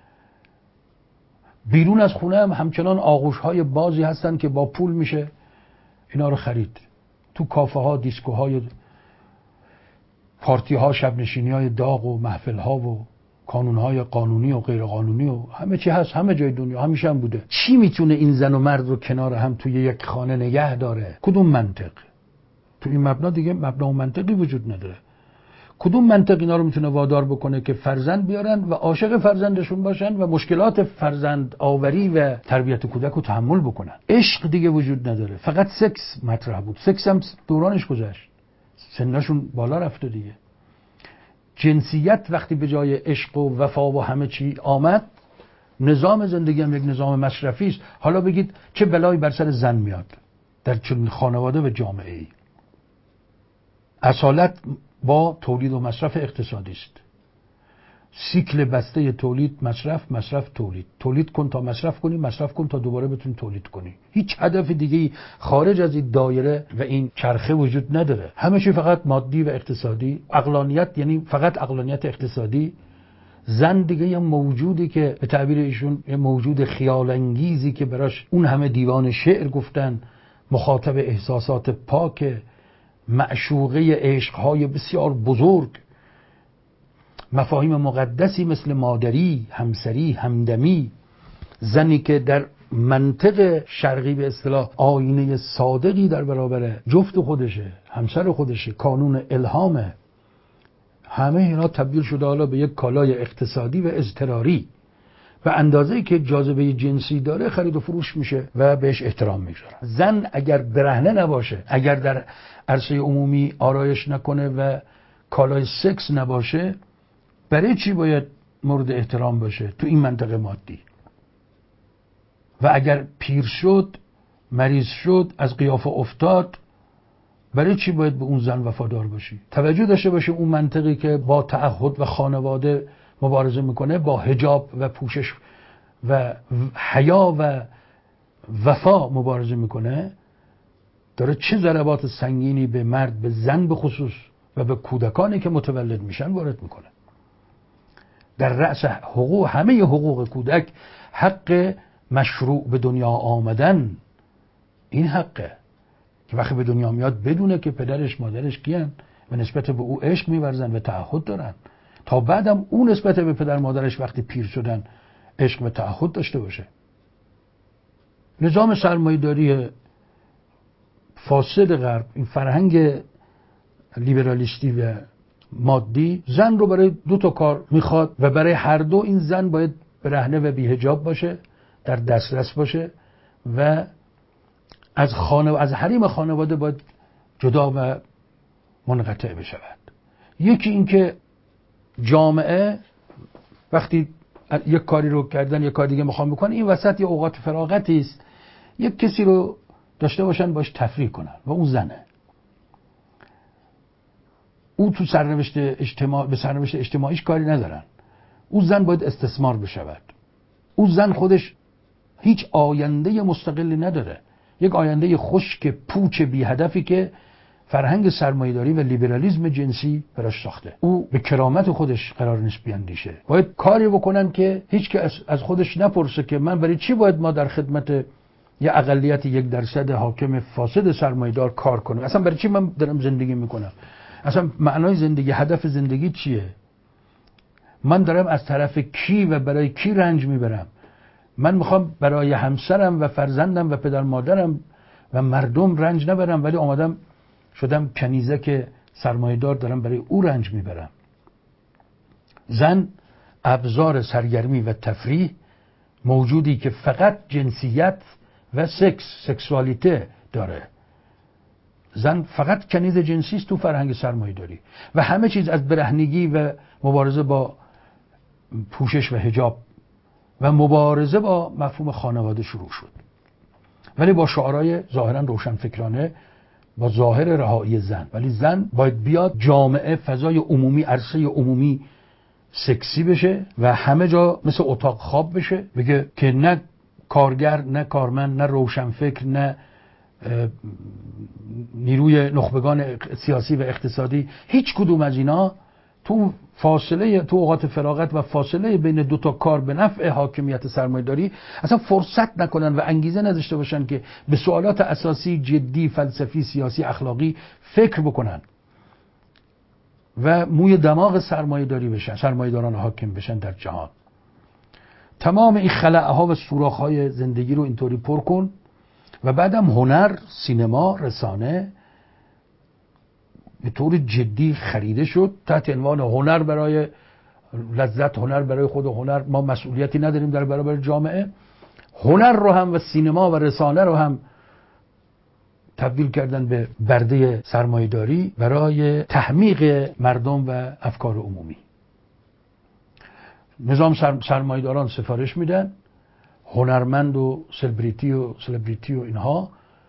بیرون از خونه هم همچنان آغوش های بازی هستن که با پول میشه اینا رو خرید. تو کافه ها، دیسکو های، پارتی ها، شب نشینی های داغ و محفل ها و کانون های قانونی و غیر قانونی و همه چی هست، همه جای دنیا همیشه هم بوده. چی میتونه این زن و مرد رو کنار هم توی یک خانه نگه داره؟ کدوم منطق؟ تو این مبنا دیگه مبنا و منطقی وجود نداره. کدوم منطق اینا رو میتونه وادار بکنه که فرزند بیارن و عاشق فرزندشون باشن و مشکلات فرزند آوری و تربیت کودک رو تحمل بکنن؟ عشق دیگه وجود نداره، فقط سکس مطرح بود. سکس هم دورانش گذشت، سنشون بالا رفته دیگه. جنسیت وقتی به جای عشق و وفا و همه چی آمد، نظام زندگی هم یک نظام مصرفی است. حالا بگید چه بلایی بر سر زن میاد در چنین خانواده و جامعه ای؟ اصالت با تولید و مصرف اقتصادی است. سیکل بسته تولید مصرف، مصرف تولید، تولید کن تا مصرف کنی، مصرف کن تا دوباره بتونی تولید کنی. هیچ هدف دیگه خارج از این دایره و این چرخه وجود نداره. همه چی فقط مادی و اقتصادی. عقلانیت یعنی فقط عقلانیت اقتصادی. زن دیگه یه موجودی که به تعبیر ایشون یه موجود خیال انگیزی که براش اون همه دیوان شعر گفتن، مخاطب احساسات پاک، معشوقه عشقهای بسیار بزرگ، مفاهیم مقدسی مثل مادری، همسری، همدمی. زنی که در منطق شرقی به اصطلاح آینه صادقی در برابر جفت خودشه، همسر خودشه، کانون الهامه. همه اینا تبدیل شده حالا به یک کالای اقتصادی و اضطراری. و اندازه‌ای که جاذبه جنسی داره خرید و فروش میشه و بهش احترام میگذارن. زن اگر برهنه نباشه، اگر در عرصه عمومی آرایش نکنه و کالای سکس نباشه، برای چی باید مورد احترام باشه تو این منطقه مادی؟ و اگر پیر شد، مریض شد، از قیافه افتاد، برای چی باید به اون زن وفادار باشی؟ توجه داشته باشی اون منطقی که با تعهد و خانواده مبارزه میکنه، با حجاب و پوشش و حیا و وفا مبارزه میکنه، داره چه ضربات سنگینی به مرد، به زن به خصوص و به کودکانی که متولد میشن وارد میکنه. در رأس حقوق، همه حقوق کودک، حق مشروع به دنیا آمدن، این حقه که وقتی به دنیا میاد بدونه که پدرش مادرش کیان و نسبت به او عشق میورزن و تعهد دارن، تا بعدم اون نسبت به پدر مادرش وقتی پیر شدن عشق و تعهد داشته باشه. نظام سرمایه‌داری فاسد غرب، این فرهنگ لیبرالیستی و مادی، زن رو برای دو تا کار میخواد و برای هر دو این زن باید برهنه و بی‌حجاب باشه، در دسترس باشه و از خانه از حریم خانواده باید جدا و منقطع بشود. یکی این که جامعه وقتی یک کاری رو کردن یک کار دیگه میخوام بکنن، این وسط یه اوقات فراغتی است، یک کسی رو داشته باشن باش تفریح کنن و اون زنه. او تو سرنوشت اجتماع به سرنوشت اجتماعیش کاری ندارن. او زن باید استثمار بشود. او زن خودش هیچ آینده مستقلی نداره، یک آینده خشک پوچ بی هدفی که فرهنگ سرمایه‌داری و لیبرالیسم جنسی براش ساخته. او به کرامت خودش قرار نیست بیاندیشه. باید کاری بکنن که هیچ که از خودش نپرسه که من برای چی باید ما در خدمت یه اقلیت یک درصد حاکم فاسد سرمایه‌دار کار کنم؟ اصلا برای چی من دارم زندگی میکنم؟ اصلا معنای زندگی، هدف زندگی چیه؟ من دارم از طرف کی و برای کی رنج میبرم؟ من میخوام برای همسرم و فرزندم و پدر مادرم و مردم رنج نبرم، ولی آمدم شدم کنیزک سرمایه‌دار دارم برای او رنج میبرم. زن ابزار سرگرمی و تفریح، موجودی که فقط جنسیت و سکس، سکسوالیته داره. زن فقط کنیز جنسی است تو فرهنگ سرمایه‌داری و همه چیز از برهنگی و مبارزه با پوشش و حجاب و مبارزه با مفهوم خانواده شروع شد، ولی با شعارهای ظاهرا روشنفکرانه، با ظاهر رهایی زن. ولی زن باید بیاد جامعه، فضای عمومی، عرصه عمومی سکسی بشه و همه جا مثل اتاق خواب بشه، بگه که نه کارگر، نه کارمند، نه روشنفکر، نه نیروی نخبگان سیاسی و اقتصادی، هیچ کدوم از اینا تو فاصله، تو اوقات فراغت و فاصله بین دو تا کار به نفع حاکمیت سرمایه‌داری اصلا فرصت نکنن و انگیزه نداشته باشن که به سوالات اساسی، جدی، فلسفی، سیاسی، اخلاقی فکر بکنن و موی دماغ سرمایه‌داری بشن، سرمایه‌داران حاکم بشن در جهان. تمام این خلأها و سوراخ‌های زندگی رو اینطوری پر کن و بعدم هنر، سینما، رسانه به طور جدی خریده شد تحت عنوان هنر برای لذت، هنر برای خود و هنر ما مسئولیتی نداریم در برابر جامعه. هنر رو هم و سینما و رسانه رو هم تبدیل کردن به برده سرمایه‌داری برای تحمیق مردم و افکار عمومی. نظام سرمایه‌داران سفارش میدن، هنرمند و سلبریتی و سلبریتی و اینها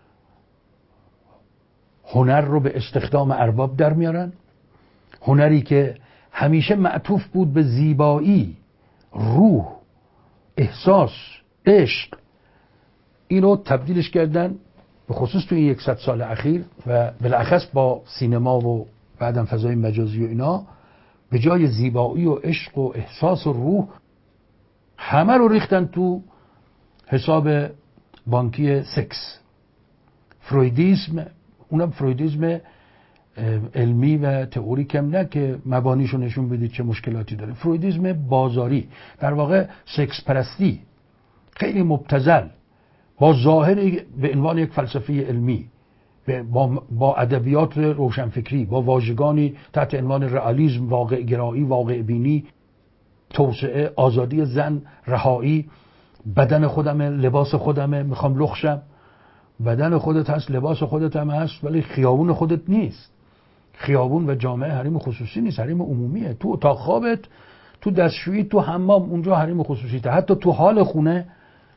هنر رو به استخدام ارباب در میارن. هنری که همیشه معطوف بود به زیبایی، روح، احساس، عشق، اینو تبدیلش کردن به خصوص توی این یکصد سال اخیر و بالاخص با سینما و بعدم فضای مجازی و اینا، به جای زیبایی و عشق و احساس و روح همه رو ریختن تو حساب بانکی سکس. فرویدیسم، اونم فرویدیسم علمی و تئوریک هم نه که مبانیشو نشون بدید چه مشکلاتی داره. فرویدیسم بازاری، در واقع سکس پرستی، خیلی مبتذل، با ظاهر به عنوان یک فلسفه علمی، با با ادبیات روشنفکری، با واژگانی تحت عنوان رئالیسم، واقع گرایی، واقع بینی، توسعه، آزادی زن، رهایی، بدن خودمه، لباس خودمه، میخوام لخشم. بدن خودت هست، لباس خودت هم هست، ولی خیابون خودت نیست. خیابون و جامعه حریم خصوصی نیست، حریم عمومیه. تو اتاق خوابت، تو دستشویی، تو حمام، اونجا حریم خصوصیته. حتی تو حال خونه،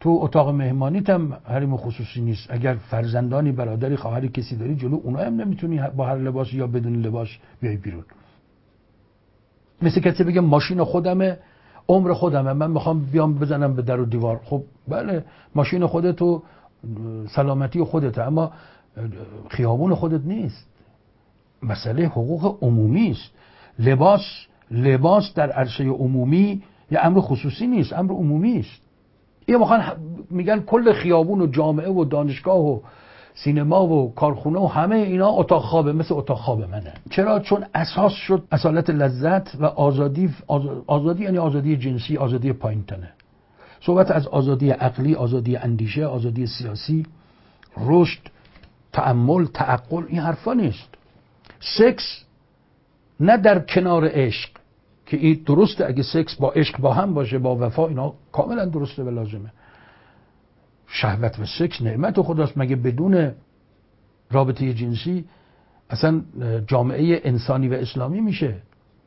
تو اتاق مهمانیت هم حریم خصوصی نیست. اگر فرزندانی، برادری، خواهری، کسی داری، جلو اونها هم نمیتونی با هر لباس یا بدون لباس بیای بیرون. مثل کسی بگه ماشین خودمه، عمر خودمه، من میخوام بیام بزنم به در و دیوار. خب بله، ماشین خودت و سلامتی خودته، اما خیابون خودت نیست. مسئله حقوق عمومی است. لباس لباس در عرصه عمومی یه امر خصوصی نیست، امر عمومی است. این میخوان میگن کل خیابون و جامعه و دانشگاه و سینما و کارخونه و همه اینا اتاق خوابه، مثل اتاق خواب منه. چرا؟ چون اساس شد اصالت لذت و آزادی. آزادی یعنی آزادی جنسی، آزادی پایین‌تنه. صحبت از آزادی عقلی، آزادی اندیشه، آزادی سیاسی، رشد، تأمل، تعقل، این حرفا نیست. سکس نه در کنار عشق، که این درسته، اگه سکس با عشق با هم باشه، با وفا، اینا کاملا درسته و لازمه. شهوت و سکس نعمت خداست. مگه بدون رابطه جنسی اصلا جامعه انسانی و اسلامی میشه؟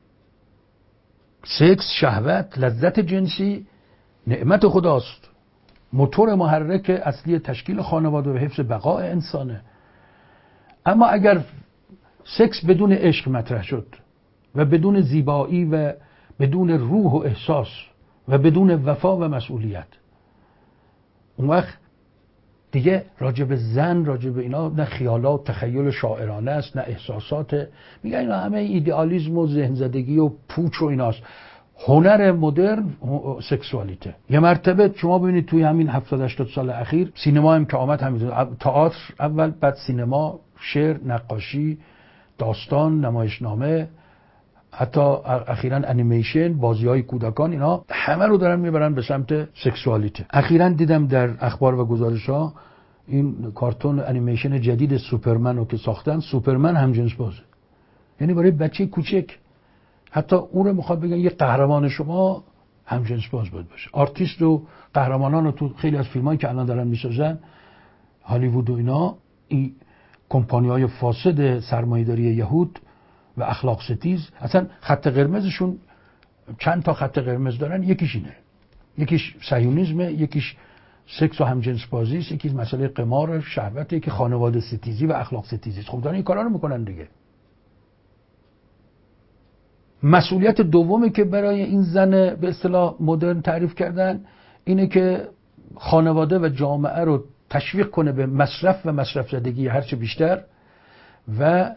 سکس، شهوت، لذت جنسی نعمت خداست، موتور محرک اصلی تشکیل خانواده و حفظ بقای انسانه. اما اگر سکس بدون عشق مطرح شد و بدون زیبایی و بدون روح و احساس و بدون وفا و مسئولیت، اون وقت دیگه راجب زن، راجب اینا نه خیالات، تخیل شاعرانه است، نه احساسات. میگن اینا همه ایدئالیسم و ذهن زدگی و پوچ و ایناست. هنر مدرن سکسوالیته. یه مرتبه شما ببینید توی همین هفتاد هشتاد سال اخیر سینما هم که آمد، همینطور تئاتر اول، بعد سینما، شعر، نقاشی، داستان، نمایشنامه، حتی اخیراً انیمیشن، بازی‌های کودکان، اینا همه رو دارن میبرن به سمت سکسوالیته. اخیراً دیدم در اخبار و گزارش‌ها این کارتون انیمیشن جدید سوپرمن رو که ساختن، سوپرمن همجنس بازه. یعنی برای بچه کوچک، حتی اون رو میخواد بگن یه قهرمان شما همجنس باز باید باشه. آرتیست و قهرمانان رو تو خیلی از فیلمایی که الان دارن میسازن هالیوود و اینا، این کمپانی‌های فاسد سرمایه‌داری یهود و اخلاق ستیز، اصلا خط قرمزشون چند تا خط قرمز دارن. یکیش اینه، یکیش صهیونیسمه، یکیش سکس و همجنس بازی است، یکیش مسئله قمار، شهوته، که خانواده ستیزی و اخلاق ستیزی است. خب دارن این کارا رو میکنن دیگه. مسئولیت دومی که برای این زن به اصطلاح مدرن تعریف کردن اینه که خانواده و جامعه رو تشویق کنه به مصرف و مصرف زدگی هرچه بیشتر و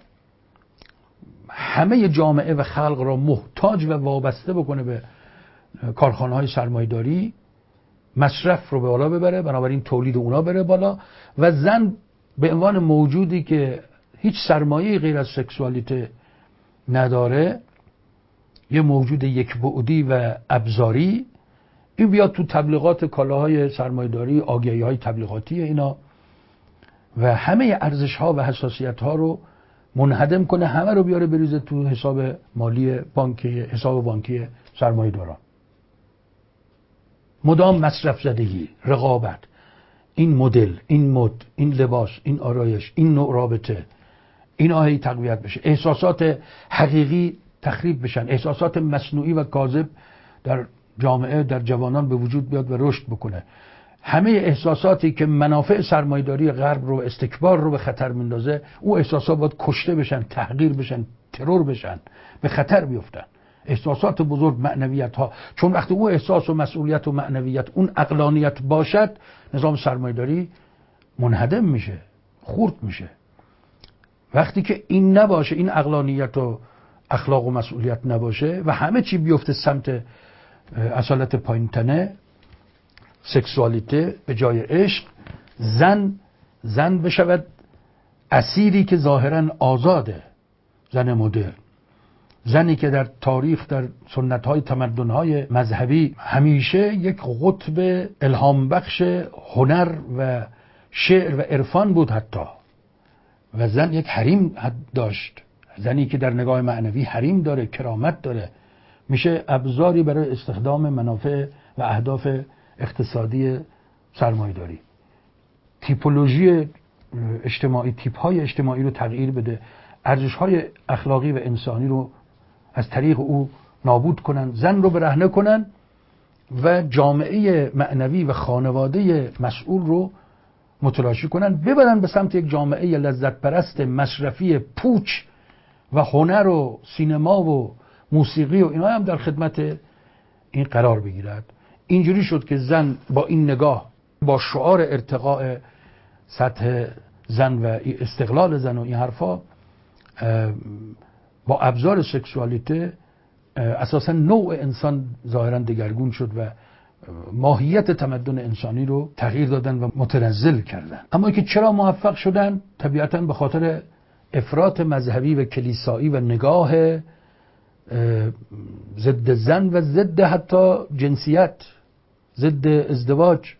همه جامعه و خلق را محتاج و وابسته بکنه به کارخانه‌های سرمایه‌داری، مصرف رو به بالا ببره، بنابراین تولید اونا بره بالا و زن به عنوان موجودی که هیچ سرمایه‌ای غیر از سکسوالیته نداره، یه موجود یک بعدی و ابزاری، این بیاد تو تبلیغات کالاهای سرمایه‌داری، آگهی‌های تبلیغاتی اینا و همه ارزش‌ها و حساسیت‌ها رو منهدم کنه، همه رو بیاره بریزه تو حساب مالی بانکی، حساب بانکی سرمایه‌داران. مدام مصرف زدگی، رقابت، این مدل، این مد، این لباس، این آرایش، این نوع رابطه، این آهی تقویت بشه، احساسات حقیقی تخریب بشن، احساسات مصنوعی و کاذب در جامعه، در جوانان به وجود بیاد و رشد بکنه. همه احساساتی که منافع سرمایه‌داری غرب رو، استکبار رو به خطر میندازه، او احساسات باید کشته بشن، تحقیر بشن، ترور بشن، به خطر بیفتن. احساسات بزرگ، معنویت ها، چون وقتی او احساس و مسئولیت و معنویت، اون عقلانیت باشد، نظام سرمایه‌داری منهدم میشه، خرد میشه. وقتی که این نباشه، این عقلانیت و اخلاق و مسئولیت نباشه و همه چی بیفته سمت اصالت پایین‌تنه، سکسوالیته به جای عشق، زن زن بشود اسیری که ظاهراً آزاده، زن مدرن، زنی که در تاریخ، در سنت‌های تمدن‌های مذهبی همیشه یک قطب الهام بخش هنر و شعر و عرفان بود حتی، و زن یک حریم داشت، زنی که در نگاه معنوی حریم داره، کرامت داره، میشه ابزاری برای استخدام منافع و اهداف اقتصادی سرمایه‌داری. تیپولوژی اجتماعی، تیپ‌های اجتماعی رو تغییر بده، ارزش‌های اخلاقی و انسانی رو از طریق او نابود کنن، زن رو برهنه کنن و جامعه معنوی و خانواده مسئول رو متلاشی کنن، ببرن به سمت یک جامعه لذت پرست مصرفی پوچ و هنر و سینما و موسیقی و اینا هم در خدمت این قرار بگیرد. اینجوری شد که زن با این نگاه، با شعار ارتقاء سطح زن و استقلال زن و این حرفا، با ابزار سکسوالیته اساسا نوع انسان ظاهرا دگرگون شد و ماهیت تمدن انسانی رو تغییر دادن و متنزل کردن. اما که چرا موفق شدن؟ طبیعتاً به خاطر افراط مذهبی و کلیسایی و نگاه ضد زن و ضد حتی جنسیت، ضد ازدواج،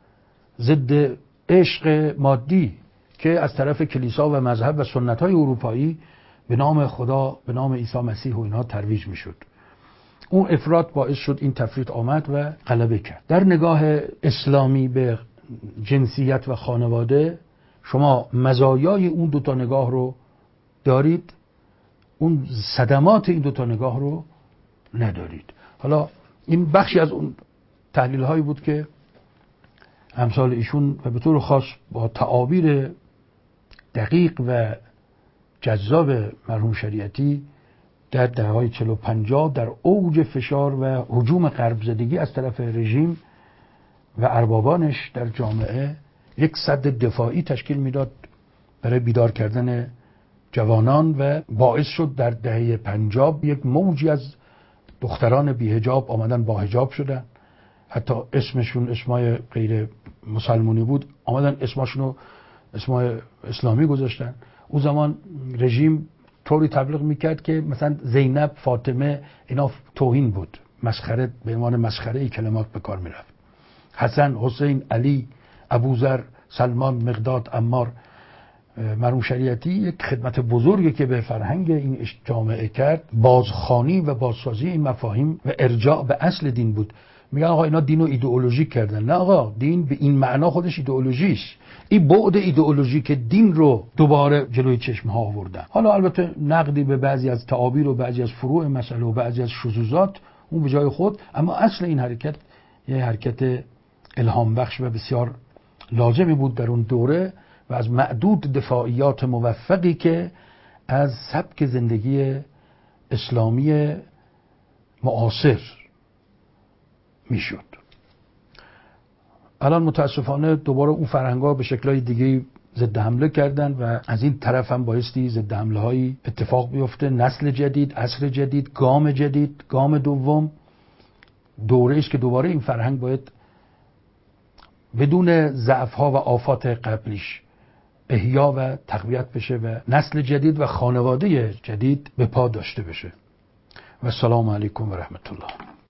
ضد عشق مادی که از طرف کلیسا و مذهب و سنت‌های اروپایی به نام خدا، به نام عیسی مسیح و اینها ترویج میشد. اون افراط باعث شد این تفریط آمد و غلبه کرد. در نگاه اسلامی به جنسیت و خانواده شما مزایای اون دوتا نگاه رو دارید، اون صدمات این دوتا نگاه رو ندارید. حالا این بخشی از اون تحلیل هایی بود که امثال ایشون و به طور خاص با تعابیر دقیق و جذاب مرحوم شریعتی در دهه‌های چهل و پنجاه در اوج فشار و هجوم غرب زدگی از طرف رژیم و اربابانش در جامعه یک سد دفاعی تشکیل میداد برای بیدار کردن جوانان و باعث شد در دهه پنجاه یک موجی از دختران بی‌حجاب آمدن با حجاب شدن، حتی اسمشون اسمای غیر مسلمانی بود آمدن اسمشونو اسمای اسلامی گذاشتن. اون زمان رژیم طوری تبلیغ میکرد که مثلا زینب، فاطمه اینا توهین بود، مسخره، به عنوان مسخره ای کلمات به کار میرفت. حسن، حسین، علی، ابوذر، سلمان، مقداد، عمار. مرحوم شریعتی یک خدمت بزرگی که به فرهنگ این جامعه کرد، بازخوانی و بازسازی این مفاهیم و ارجاع به اصل دین بود. میگن آقا اینا دین رو ایدئولوژیک کردن. نه آقا، دین به این معنا خودش ایدئولوژیش، این بعد ایدئولوژیک دین رو دوباره جلوی چشم ها آوردن. حالا البته نقدی به بعضی از تعابیر و بعضی از فروع مسئله و بعضی از شذوذات اون به جای خود، اما اصل این حرکت یه حرکت الهام بخش و بسیار لازمی بود در اون دوره و از معدود دفاعیات موفقی که از سبک زندگی اسلامی معاصر میشد. الان متاسفانه دوباره اون فرهنگ‌ها به شکل‌های دیگه ضد حمله کردن و از این طرف هم بایستی ضد حمله‌هایی اتفاق بیفته. نسل جدید، عصر جدید، گام جدید، گام دوم، دوره است که دوباره این فرهنگ باید بدون ضعف‌ها و آفات قبلیش احیا و تقویت بشه و نسل جدید و خانواده جدید به پا داشته بشه. و السلام علیکم و رحمت الله.